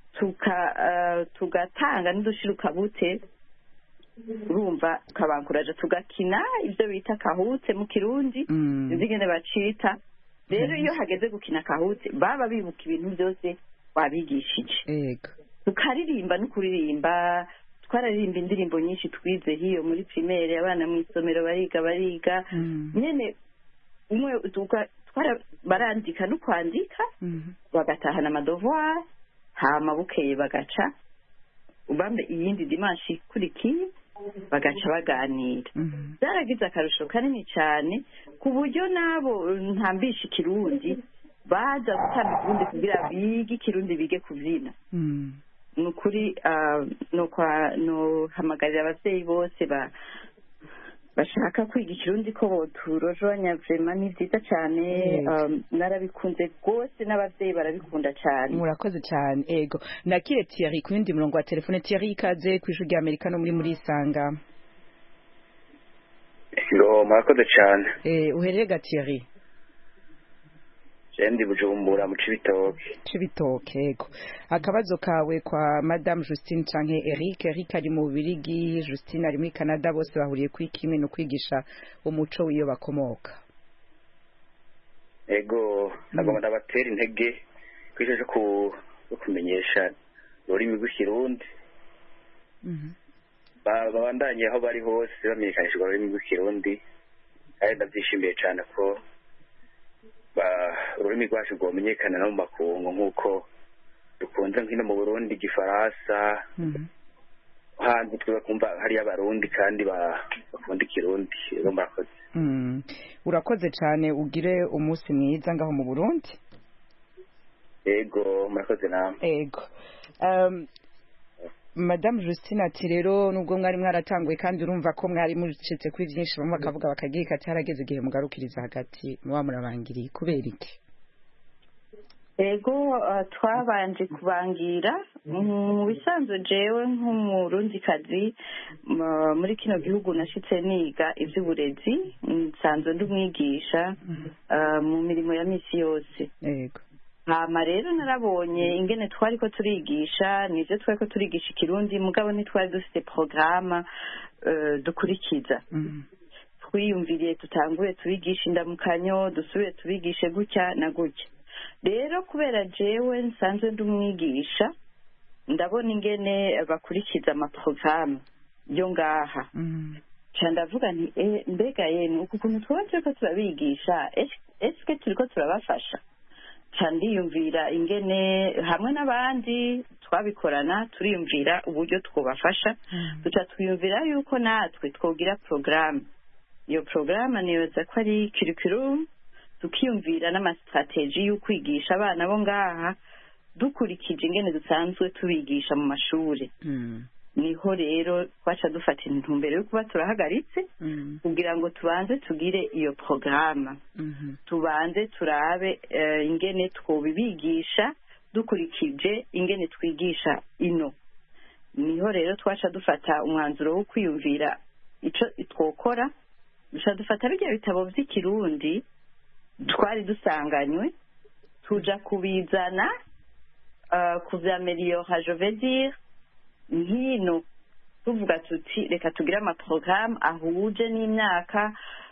S6: tugatanga n'udushirukabute urumva tukabankuraje tugakina ibyo bita kahutse mu kirundi izigende bacita rero iyo hageze gukina kahutse baba bibuka ibintu byose wabigishije tukaririmba no kuririmba twararirimba indirimbo nyinshi twize hiyo muri primaire abana mu isomero bariga nyene umwe barandika no kwandika bagatahana amadevoir hama bukeye bagaca ubambe iyindi dimanche ikurikiye bagaca baganira byaragize akarusho kanini cyane ku buryo nabo ntambisha ikirundi baza gutanga ikirundi kugira bige ikirundi bige kubyina ni ukuri hamagarira ababyeyi bose bashaka kwiga ikirundi ko boturojanya vrema ni byiza cyane narabikunze rwose n'ababyeyi barabikunda cyane
S1: murakoze cyane ego nakire Thierry ku yindi murongo wa telefone Thierry ikaze ku ijwi rya Amerika no muri Isanga
S11: murakoze cyane
S1: uhereye ga Thierry
S11: ndi Bujumbura mu
S1: Cibitoke ego akabazo kawe kwa Madame Justine canke Eric ari mu Bubiligi Justine ari muri Canada bose bahuriye kwikimwe no kwigisha umuco wiyo bakomoka
S11: ego nagomba ndabatera intege kwisheje kumenyesha ururimi rw'ikirundi babandanye aho bari hose bamenyekanisha ururimi rw'ikirundi kandi ndabyishimiye cyane ko ururimi rwacu rwamenyekana no mu makungu nk'uko dukunze nk'ino mu Burundi igifaransa hanze tukumva hariyo abarundi kandi bakunda ikirundi rero murakoze
S1: urakoze cyane ugire umunsi mwiza ngaho mu Burundi
S11: ego murakoze namwe
S1: ego Madame Justine ati rero nubwo mwari mwaratanguye kandi urumva ko mwari mucitse kuri byinshi bamwe bakavuga bakagira ati harageze igihe mugarukiriza hagati muba murabangiriye kubera iki
S6: ego twabanje kubangira mu bisanzwe jewe nk'umurundikazi muri kino gihugu nashitse niga iby'uburezi nsanzwe ndi umwigisha mu mirimo ya misi yose
S1: yego
S6: hama rero narabonye ingene twari ko turigisha nivyo twari ko turigisha ikirundi mugabo ntitwari dufite porogaramu dukurikiza twiyumviriye tutangure tubigisha indamukanyo dusubire tubigishe gutya na gutya rero kubera jewe nsanzwe ndi umwigisha ndabona ingene bakurikiza amaporogaramu yo ngaha ca ndavuga nti mbega yemwe uku kuntu twaba turiko turabigisha eske turiko turabafasha ca ndiyumvira ingene hamwe n'abandi twabikorana turiyumvira uburyo twobafasha duca twiyumvira yuko natwe twogira porogaramu iyo porogaramu nibaza ko ari curriculum tukiyumvira n'amastrategie yo kwigisha abana bo ngaha dukurikije ingene dusanzwe tubigisha mu mashuri niho rero twaca dufata intumbero yo kuba turahagaritse kugira ngo tubanze tugire iyo porogaramu tubanze turabe ingene twobibigisha dukurikije ingene twigisha ino niho rero twaca dufata umwanzuro wo kwiyumvira ico twokora duca dufata birya bitabo vy'ikirundi twari dusanganywe tuja kubizana kuvyameliora je veux dire nkino tuvuga tuti reka tugire amaporogaramu ahuje n'imyaka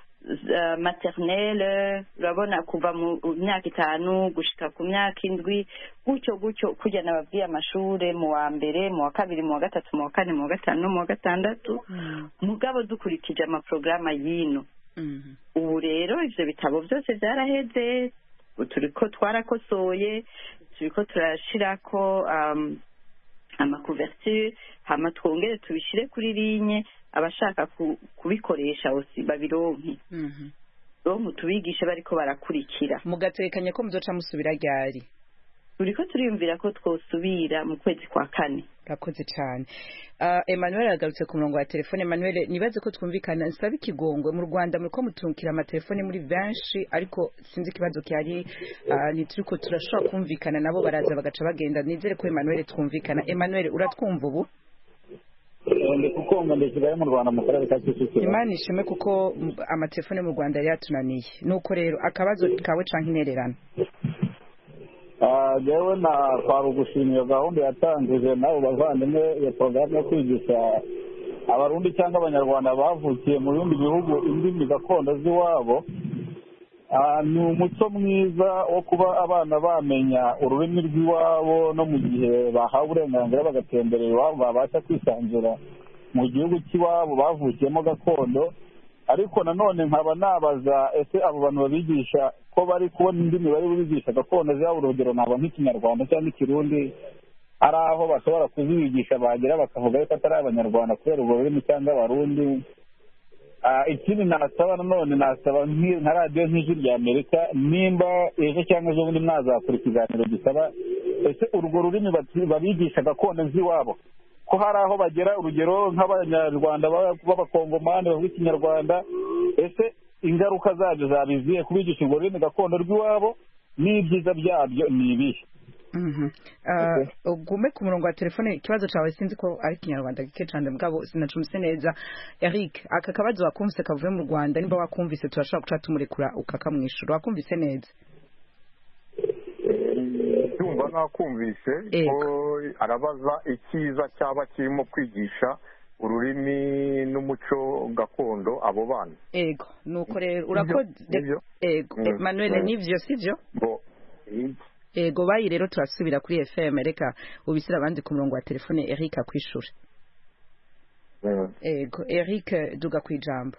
S6: maternelle urabona kuva mu myaka 5 gushika ku myaka 7 gutyo kurya nababwiye amashure mu wa mbere mu wa kabiri mu wa gatatu mu wa kane mu wa gatanu mu wa gatandatu mugabo dukurikije amaporogaramu yino ubu rero ivyo bitabo byose byaraheze turiko twarakosoye turiko turashirako amakuverture hama twongere tubishire kuri linye abashaka kubikoresha bose babironke mu tubigishe bariko barakurikira
S1: mugatekanye ko muzoca musubira ryari
S6: turiko turiyumvira ko twosubira mu kwezi kwa 4
S1: rakoze cyane Emmanuel agarutse ku murongo wa telefone Emmanuel nibaze ko twumvikana nsaba ikigongwe mu Rwanda muriko mutunkira amatelefone muri benshi ariko sinzi kibazo cyari nituriko turashobora kumvikana nabo baraza bagaca bagenda nizere ko Emmanuel twumvikana Emmanuel uratwumva ubu
S12: kuko ndashyigaye mu Rwanda mu karere ka Kicukiro
S1: Imana ishime kuko amatelefone mu Rwanda yari yatunaniye nuko rero akabazo kawe canke intererano
S12: jewe na kwari ugushimira gahunda yatangije nabo bavandimwe iyo porogaramu yo kwigisha abarundi cyangwa abanyarwanda bavukiye mu bindi bihugu indimi gakondo z'iwabo ni umuco mwiza wo kuba abana bamenya ururimi rw'iwabo no mu gihe bahawe uburenganzira bagatemberera iwabo babasha kwisanzura mu gihugu cy'iwabo bavukiyemo gakondo ariko nanone nkaba nabaza ese abo bantu babigisha ko bari kubona indimi bari bubigisha gakondo zabo urugero nabo nk'ikinyarwanda cyangwa ikirundi ari aho bashobora kuzibigisha bagera bakavuga yuko atari abanyarwanda kubera ubwo rurimi cyangwa abarundi ikindi nasaba nanone nasaba nka radiyo nk'ijwi rya Amerika nimba ejo cyangwa ejo bundi mwazakora ikiganiro gisaba ese urwo rurimi babigisha gakondo z'iwabo ko hari aho bagera urugero nk'abanyarwanda b'abakongomani bavuga ikinyarwanda ese ingaruka zabyo zabiziye kubigisha urwo rurimi gakondo rw'iwabo n'ibyiza byabyo ni ibihe
S1: ugume ku murongo wa telefone ikibazo cyawe sinzi ko ari ikinyarwanda gike cyane mugabo sinacumvise neza Eric aka kabazo wakumvise kavuye mu Rwanda nimba wakumvise turashobora guca tumurekura ukakamwishura wakumvise neza
S4: yumva nakumvise ko arabaza icyiza cyaba kirimo kwigisha ururimi n'umuco gakondo abo bana
S1: ego nuko rero urakoze ego Emmanuel nivyo sivyo ego bayi rero turasubira kuri FM reka ubisira abandi ku murongo wa telefone Eric akwishura ego Eric duga kwijambo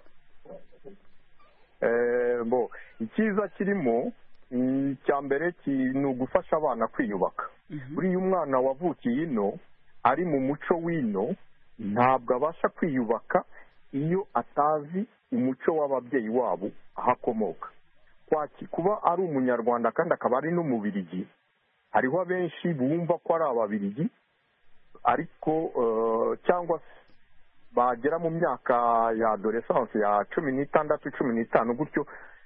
S4: icyiza kirimo icya mbere ni ugufasha abana kwiyubaka buriya umwana wavukiye ino ari mu muco w'ino ntabwo abasha kwiyubaka iyo atazi umuco w'ababyeyi wabo aho akomoka kuba ari umunyarwanda kandi akaba ari n'umubirigi hariho abenshi bumva ko ari ababirigi ariko cyangwa bagera mu myaka ya adolescence ya 16 15 gutyo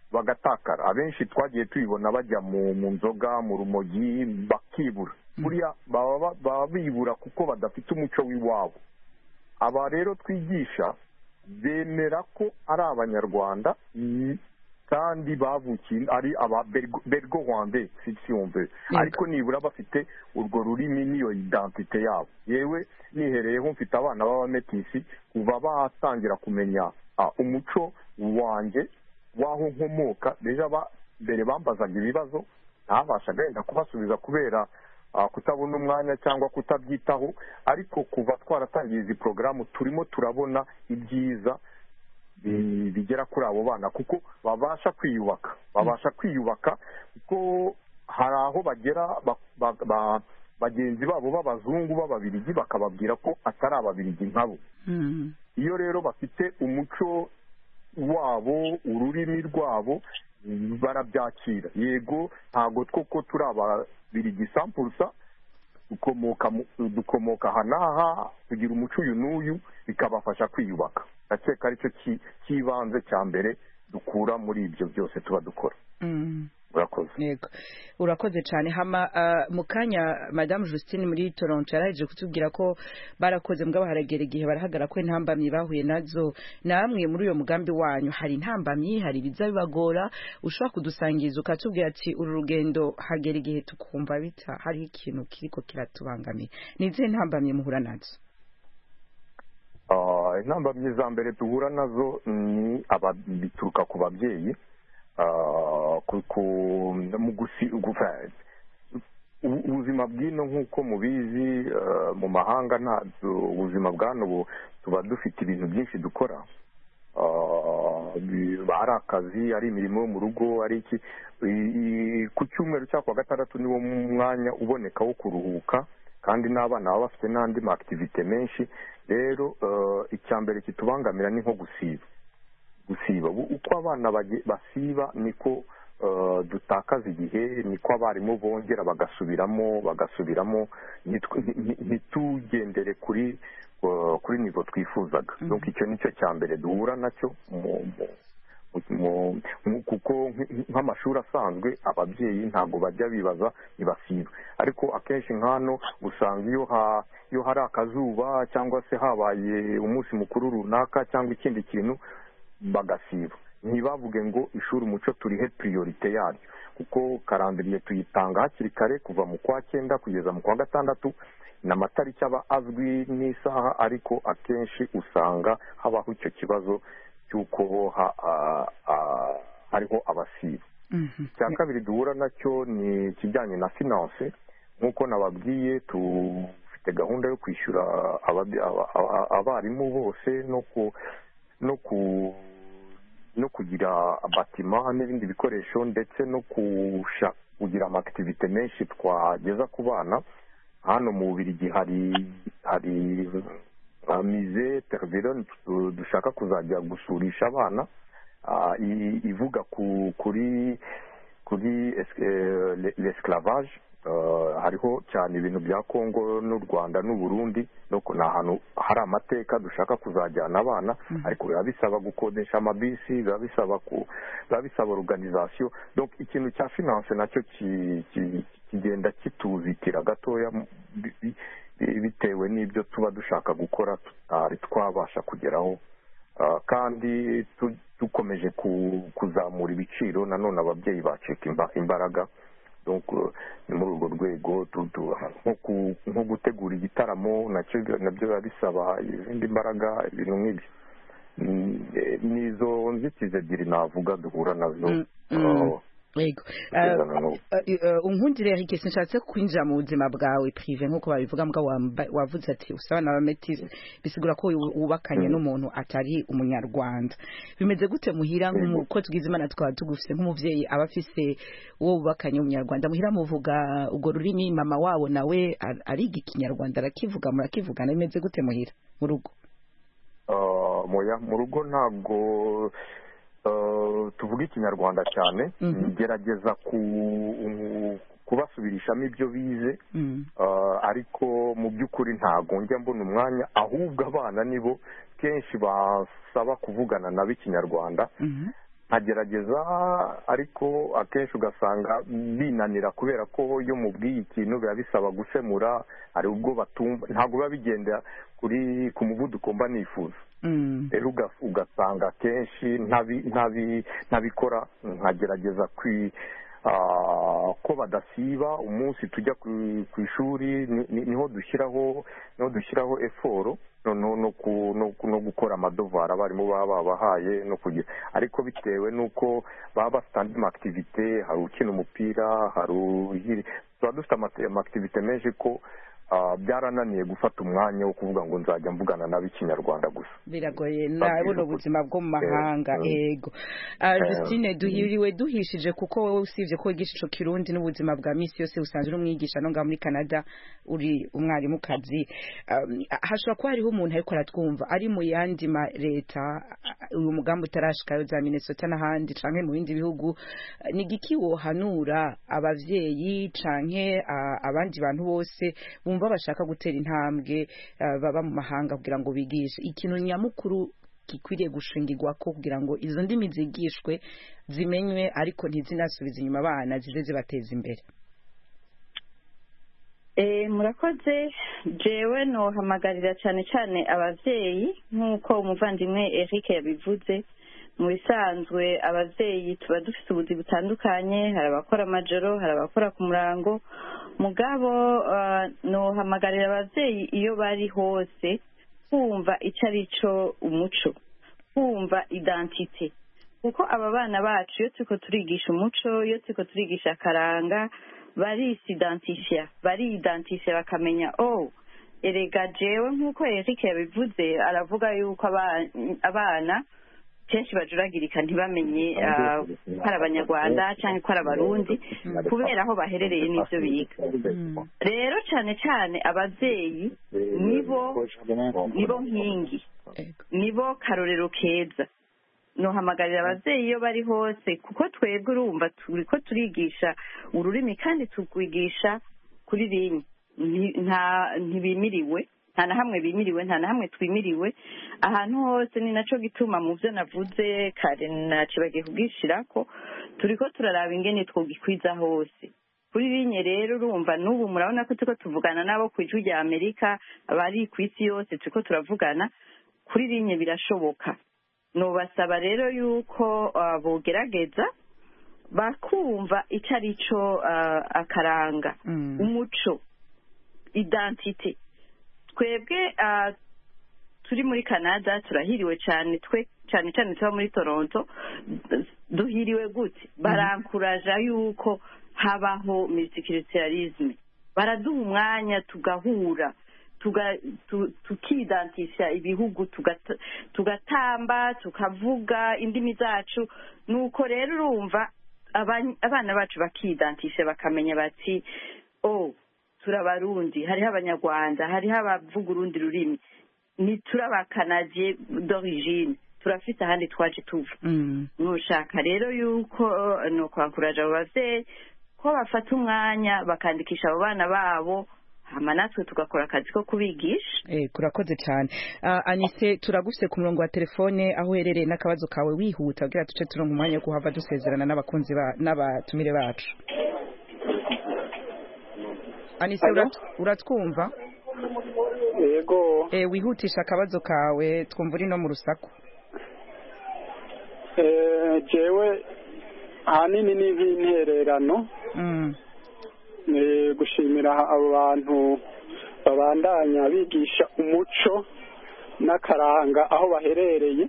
S4: bagatakara. Abenshi twagiye tubibona bajya mu nzoga, mu rumogi, bakibura. Buriya baba bibura kuko badafite umuco w'iwabo. Aba rero twigisha bemera ko ari abanyarwanda kandi bavukiye ari aba bergo rwandais si on veut, ariko nibura bafite urwo rurimi n'iyo identite yabo. Yewe nihereyeho mfite abana b'abametisi kuva batangira kumenya umuco wanjye waho nkomoka. Deja mbere bambazaga ibibazo ntabashaga wenda kubasubiza kubera kutabona umwanya cyangwa kutabyitaho, ariko kuva twaratangiye izi porogaramu turimo turabona ibyiza bigera kuri abo bana kuko babasha kwiyubaka kuko hari aho bagera bagenzi babo b'abazungu b'ababirigi bakababwira ko atari ababirigi nkabo. Iyo rero bafite umuco wabo, ururimi rwabo, barabyakira. Yego ntabwo twoko turi ababirigi sampulsa, dukomoka aha n'aha, kugira umuco uyu n'uyu bikabafasha kwiyubaka. Ndakeka aricyo cy'ibanze cya mbere dukura muri ibyo byose tuba dukora. Urakoze.
S1: Yego urakoze cyane. Hama mu kanya Madame Justine muri Toronto yaraje kutubwira ko barakoze mbwa haragera igihe barahagara ko intambamyi bahuye nazo. Namwe muri uyo mugambi wanyu hari intambamyi, hari biza bibagora, ushobora kudusangiza ukatubwira ati uru rugendo hagera igihe tukumva bita hari ikintu kiriko kiratubangamiye. Ni izihe ntambamyi muhura nazo?
S4: Intambamyi za mbere duhura nazo ni bituruka ku babyeyi. Ubuzima bw'ino nk'uko mubizi mu mahanga ubuzima bw'ano tuba dufite ibintu byinshi dukora, ari akazi, ari imirimo yo mu rugo, ari iki. Ku cyumweru cyangwa ku wa gatandatu niwo mwanya uboneka wo kuruhuka, kandi n'abana baba bafite n'andi ma activite menshi. Rero icya mbere kitubangamira ni nko gusiba. Uko abana basiba niko dutakaza igihe, niko abarimu bongera bagasubiramo ntitugendere kuri nivo twifuzaga. Donc icyo nicyo cya mbere duhura nacyo kuko nk'amashuri asanzwe ababyeyi ntabwo bajya bibaza ntibasiba, ariko akenshi nk'hano usanga iyo hari akazuba cyangwa se habaye umunsi mukuru runaka cyangwa ikindi kintu bagasiba. Ntibavuge ngo ishuri umuco turihe priorite yaryo, kuko karambiriye tuyitanga hakiri kare kuva mu kwa 9 kugeza mu kwa 6 n'amatariki aba azwi n'isaha, ariko akenshi usanga habaho icyo kibazo cy'uko hariho abasiba. Cya kabiri duhura nacyo ni ikijyanye na finance. Nk'uko nababwiye tufite gahunda yo kwishyura abarimu bose no kugira batima n'ibindi bikoresho, ndetse no kugira amakitivite menshi twageza ku bana. Hano mu Bubiligi hari mize Tervuren dushaka kuzajya gusurisha abana, ivuga kuri l'esclavage. Hariho cyane ibintu bya Kongo n'u Rwanda n'u Burundi, no ahantu hari amateka dushaka kuzajyana abana, ariko biba bisaba gukodesha amabisi, biba bisaba organisation. Donc ikintu cya finance nacyo kigenda kituzitira gatoya bitewe n'ibyo tuba dushaka gukora tutari twabasha kugeraho, kandi dukomeje kuzamura ibiciro, nanone ababyeyi bacika imbaraga. Donc ni muri urwo rwego nko gutegura igitaramo nabyo biba bisaba izindi mbaraga, ibintu nk'ibi. Nizo nzitizi ebyiri navuga duhura nazo.
S1: Yego unkundire Eric, sinshatse kwinjira mu buzima bwawe prive nk'uko babivuga, mbwa wavuze ati usaba n'abametisi, bisigura ko wubakanye n'umuntu atari umunyarwanda. Bimeze gute muhira nk'uko tugize Imana twaba tugufise nk'umuvyeyi aba afise uwo wubakanye umunyarwanda, muhira muvuga ubwo rurimi, mama wabo nawe ariga ikinyarwanda arakivuga, murakivugana? Bimeze gute muhira mu rugo?
S4: Mu rugo ntabwo tuvuga ikinyarwanda cyane. Ngerageza kubasubirishamo ibyo bize, ariko mu by'ukuri ntabwo njya mbona umwanya, ahubwo abana nibo kenshi basaba kuvugana nabo ikinyarwanda. nkagerageza ariko akenshi ugasanga binanira kubera ko iyo mubwiye ikintu biba bisaba gusemura hari ubwo batumva ntabwo biba bigenda ku muvuduko mba nifuza rero ugasanga akenshi ntabikora nkagerageza ko badasiba umunsi tujya ku ishuri niho dushyiraho eforo no gukora amadovara abarimu baba babahaye no kugira ariko bitewe n'uko baba bafite andi makitivite hari ukina umupira tuba dufite amakitivite menshi ko byarananiye gufata umwanya wo kuvuga ngo nzajya mvugana n'ab'ikinyarwanda gusa
S1: biragoye buno buzima bwo mu mahanga ego Justine duhiriwe duhishije kuko wowe usibye ko wigisha ico kirundi n'ubuzima bwa misi yose usanzwe n'umwigisha no ngaho muri Canada uri umwarimukazi hashobora kuba hariho umuntu ariko aratwumva ari mu yandi leta uyu mugambi utarashikayo za Minnesota n'ahandi canke mu bindi bihugu ni giki wohanura abavyeyi canke abandi bantu bose bumva bashaka gutera intambwe baba mu mahanga kugira ngo bigishe ikintu nyamukuru gikwiriye gushingirwa ko kugira ngo izo ndimi zigishwe zimenywe ariko ntizinasubize inyuma abana zize zibateza imbere.
S6: Murakoze jewe nohamagarira cyane cyane abavyeyi nk'uko umuvandimwe Eric yabivuze mu bisanzwe abavyeyi tuba dufite ubuzi butandukanye hari abakora amajoro hari abakora ku murango mugabo nohamagarira abavyeyi iyo bari hose kumva icyo ari cyo umuco kumva identite kuko aba bana bacu iyo turiko turigisha umuco iyo turiko turigisha akaranga barisidentifia bakamenya erega jewe nk'uko Eric yabivuze aravuga yuko abana kenshi bajuragirika ntibamenye ko ari abanyarwanda cyangwa ko ari abarundi kubera aho baherereye n'ibyo biga rero cyane cyane abavyeyi nibo nkingi nibo karorero keza nohamagarira abavyeyi iyo bari hose kuko twebwe urumva turiko turigisha ururimi kandi tukwigisha kuri rinye ntibimiriwe nta na hamwe bimiriwe nta na hamwe twimiriwe ahantu hose ni naco gituma mu byo navuze kare nacibagiye kubwishirako turiko turaraba ingene twogikwiza hose kuri rinye rero urumva n'ubu murabona ko turiko tuvugana nabo ku ijwi rya Amerika abari ku isi yose turiko turavugana kuri rinye birashoboka nobasaba rero yuko bogerageza bakumva icyo ari cyo akaranga umuco identite twebwe turi muri Canada turahiriwe cyane cyane tuba muri Toronto duhiriwe gute barankuraja yuko habaho multiculturalisme baraduha umwanya tugahura tukidantisha ibihugu tugatamba tukavuga indimi zacu nuko rero urumva abana bacu bakidantisha bakamenya bati turabarundi hariho abanyarwanda hariho abavuga urundi rurimi ntiturabakanadiye d'origine turafite ahandi twaje tuva nushaka rero yuko nokwankuraje abo bavyeyi ko bafata umwanya bakandikisha abo bana babo hama natwe tugakora akazi ko kubigisha.
S1: Kurakoze cyane. Anise turaguse ku murongo wa telefone aho uherereye n'akabazo kawe wihuta kugira tuce turonka umwanya wo kuhava dusezerana n'abakunzi n'abatumire bacu. Anise uratwumva?
S13: Yego.
S1: Wihutisha akabazo kawe twumva uri no mu rusaku.
S13: Jewe ahanini ni nk'intererano. Gushimira abo bantu babandanya bigisha umuco n'akaranga aho baherereye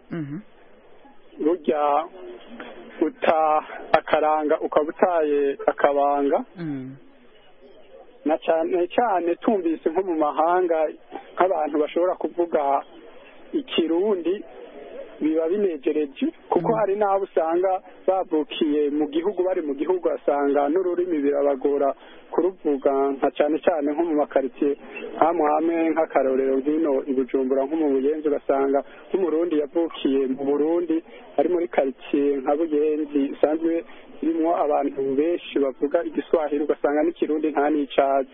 S13: burya uta akaranga ukaba utaye akabanga na cyane cyane tumvise nko mu mahanga nk'abantu bashobora kuvuga ikirundi biba binejereje kuko hari n'abo usanga bavukiye mu gihugu bari mu gihugu asanga n'ururimi birabagora kuruvuga nka cyane cyane nko mu makaritsiye hamwe nk'akarorero ngino i Bujumbura nko mu Buyenzi ugasanga nk'umurundi yavukiye mu Burundi ari muri karitsiye nka Buyenzi isanzwe irimo abantu benshi bavuga igiswahili ugasanga n'ikirundi nta n'icazi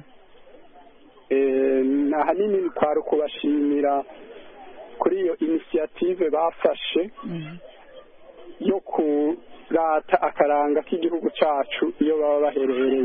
S13: ahanini kwari kubashimira kuri iyo initiative bafashe yo kurata akaranga k'igihugu cyacu iyo baba baherereye.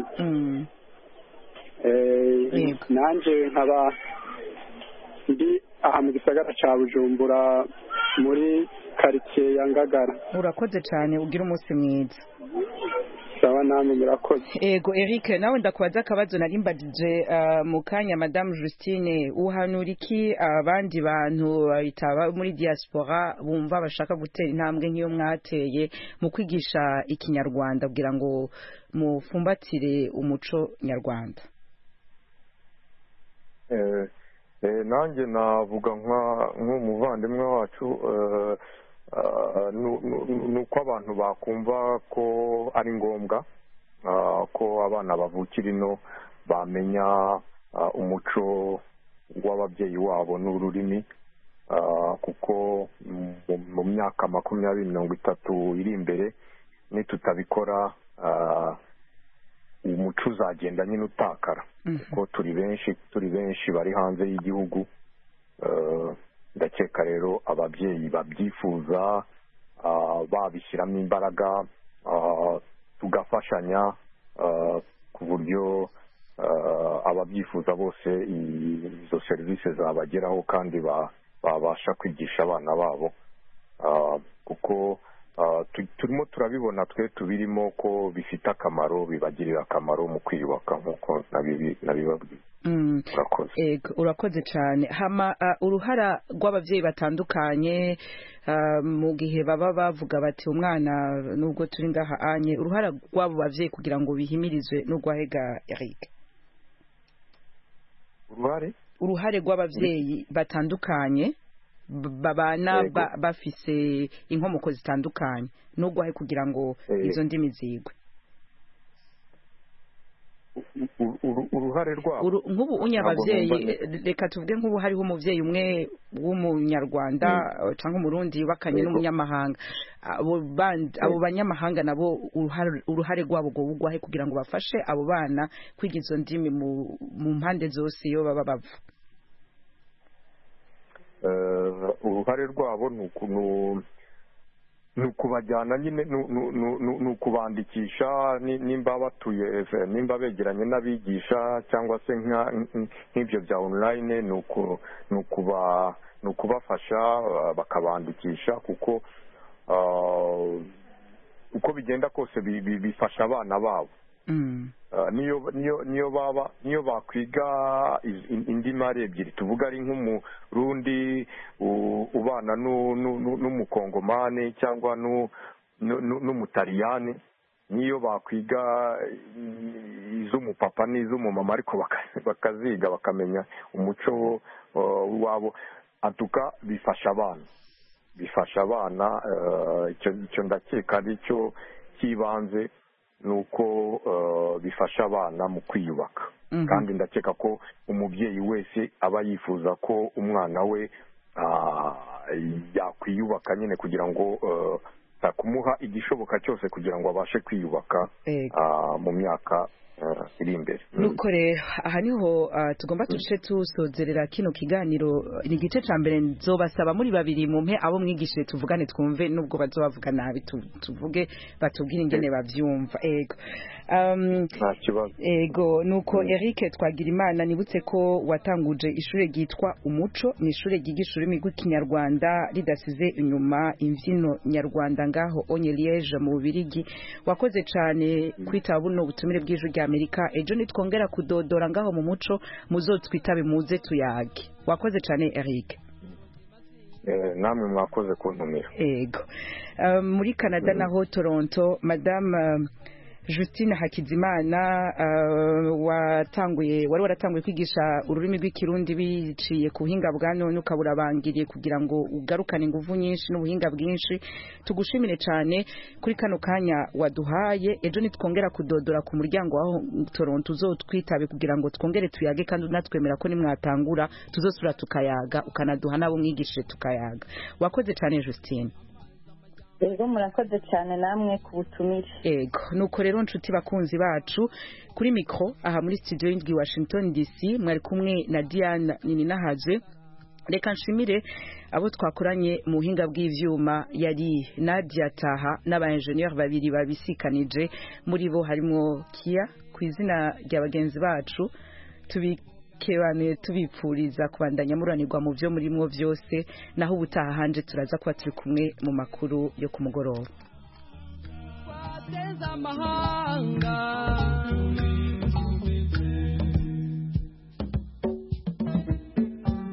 S13: Nanjye nkaba ndi aha mu gisagara cya Bujumbura muri karitsiye ya Ngagara.
S1: Urakoze cyane, ugira umunsi mwiza.
S13: Sawa, namwe murakoze.
S1: Ego Eric, nawe ndakubaza akabazo narimbadije mu kanya Madame Justine, uhanura iki abandi bantu bitaba muri diaspora bumva bashaka gutera intambwe nk'iyo mwateye mu kwigisha ikinyarwanda kugira ngo mufumbatire umuco nyarwanda?
S4: Nanjye navuga nk'umuvandimwe wacu nuko abantu bakumva ko ari ngombwa ko abana bavukira ino bamenya umuco w'ababyeyi wabo n'ururimi, kuko mu myaka 20-30 iri imbere nitutabikora umuco uzagenda nyine utakara, kuko turi benshi bari hanze y'igihugu. Ndakeka rero ababyeyi babyifuza babishyiramo imbaraga, tugafashanya ku buryo ababyifuza bose izo serivisi zabageraho kandi babasha kwigisha abana babo, kuko turimo turabibona twe tubirimo ko bifite akamaro, bibagirira akamaro mu kwiyubaka nk'uko nabibabwiye.
S1: Urakoze cyane. Hama uruhara rw'ababyeyi batandukanye mu gihe baba bavuga bati umwana nubwo turi ngaha anye, uruhara rw'abo bavyeyi kugira ngo bihimirizwe n'urwahega Eric? Uruhare rw'abavyeyi batandukanye babana bafise inkomoko zitandukanye n'urwahe kugira ngo izo ndimi zigwe.
S4: Uruhare rwabo
S1: nk'ubu unyabavyeyi, reka tuvuge nk'ubu hariho umuvyeyi umwe w'umunyarwanda cyangwa umurundi bakanye n'umunyamahanga, abo banyamahanga nabo uruhare rwabo rw'ubugwahe kugira ngo bafashe abo bana kwiga izo ndimi mu mpande zose iyo baba bava?
S4: Uruhare rwabo ni ukubajyana nyine, ni ukubandikisha nimba batuye, nimba begeranye n'abigisha cyangwa se nk'ibyo bya online, ni ukubafasha bakabandikisha, kuko uko bigenda kose bifasha abana babo. niyo bakwiga indimi ari ebyiri, tuvuga ari nk'umurundi ubana n'umukongomani cyangwa n'umutaliyani, niyo bakwiga iz'umupapa n'iz'umumama ariko bakaziga bakamenya umuco wabo, atuka bifasha abana icyo ndakeka ari cyo cy'ibanze, nuko bifasha abana mu kwiyubaka. Kandi ndakeka ko umubyeyi wese aba yifuza ko umwana we yakwiyubaka nyine, kugira ngo kumuha igishoboka cyose kugira ngo abashe kwiyubaka mu myaka iri imbere.
S1: Nuko rero aha niho tugomba tuce tusozerera kino kiganiro. Ni igice cya mbere nzobasaba muri babiri mumpe abo mwigishije tuvugane twumve, nubwo bazobavuga nabi tuvuge batubwire ingene bavyumva.
S4: Nta kibazo.
S1: Nuko Eric Twagirimana, nibutse ko watanguje ishure ryitwa Umuco, ni ishure ryigisha ururimi rw'ikinyarwanda ridasize inyuma imvyino nyarwanda ngaho onye Liège mu Bubiligi. Wakoze cyane kwitaba buno butumire bw'ijuru rya Amerika. Ejo nitwongera kudodora ngaho mu Muco muzotwitabe muze tuyage. Wakoze cyane Eric.
S4: Namwe mwakoze kuntumira.
S1: Muri Canada naho Toronto, Madame Justine Hakizimana wari waratanguye kwigisha ururimi rw'ikirundi biciye ku buhinga bwa none, ukaburabangiriye kugira ngo ugarukane ingufu nyinshi n'ubuhinga bwinshi. Tugushimire cyane kuri kano kanya waduhaye. Ejo nitwongera kudodora ku muryango waho Toronto uzotwitabe kugira ngo twongere tuyage, kandi natwemera ko nimwatangura tuzosura tukayaga, ukanaduha nabo mwigishije tukayaga. Wakoze cyane Justine.
S6: Ego murakoze cyane namwe ku butumire.
S1: Nuko rero nshuti bakunzi bacu, kuri mikro aha muri studio y'indwi Washington DC mwari kumwe na Diane Nininahazwe. reka nshimire abo twakoranye mu buhinga bw'ivyuma yari Nadia Taha n'aba-engineer babiri babisikanije muri bo harimo Kia ku izina rya bagenzi bacu tubikebane tubipfuriza kubandanya muranirwa mu byo murimo byose naho ubutaha hanje turaza kuba turi kumwe mu makuru yo ku mugoroba.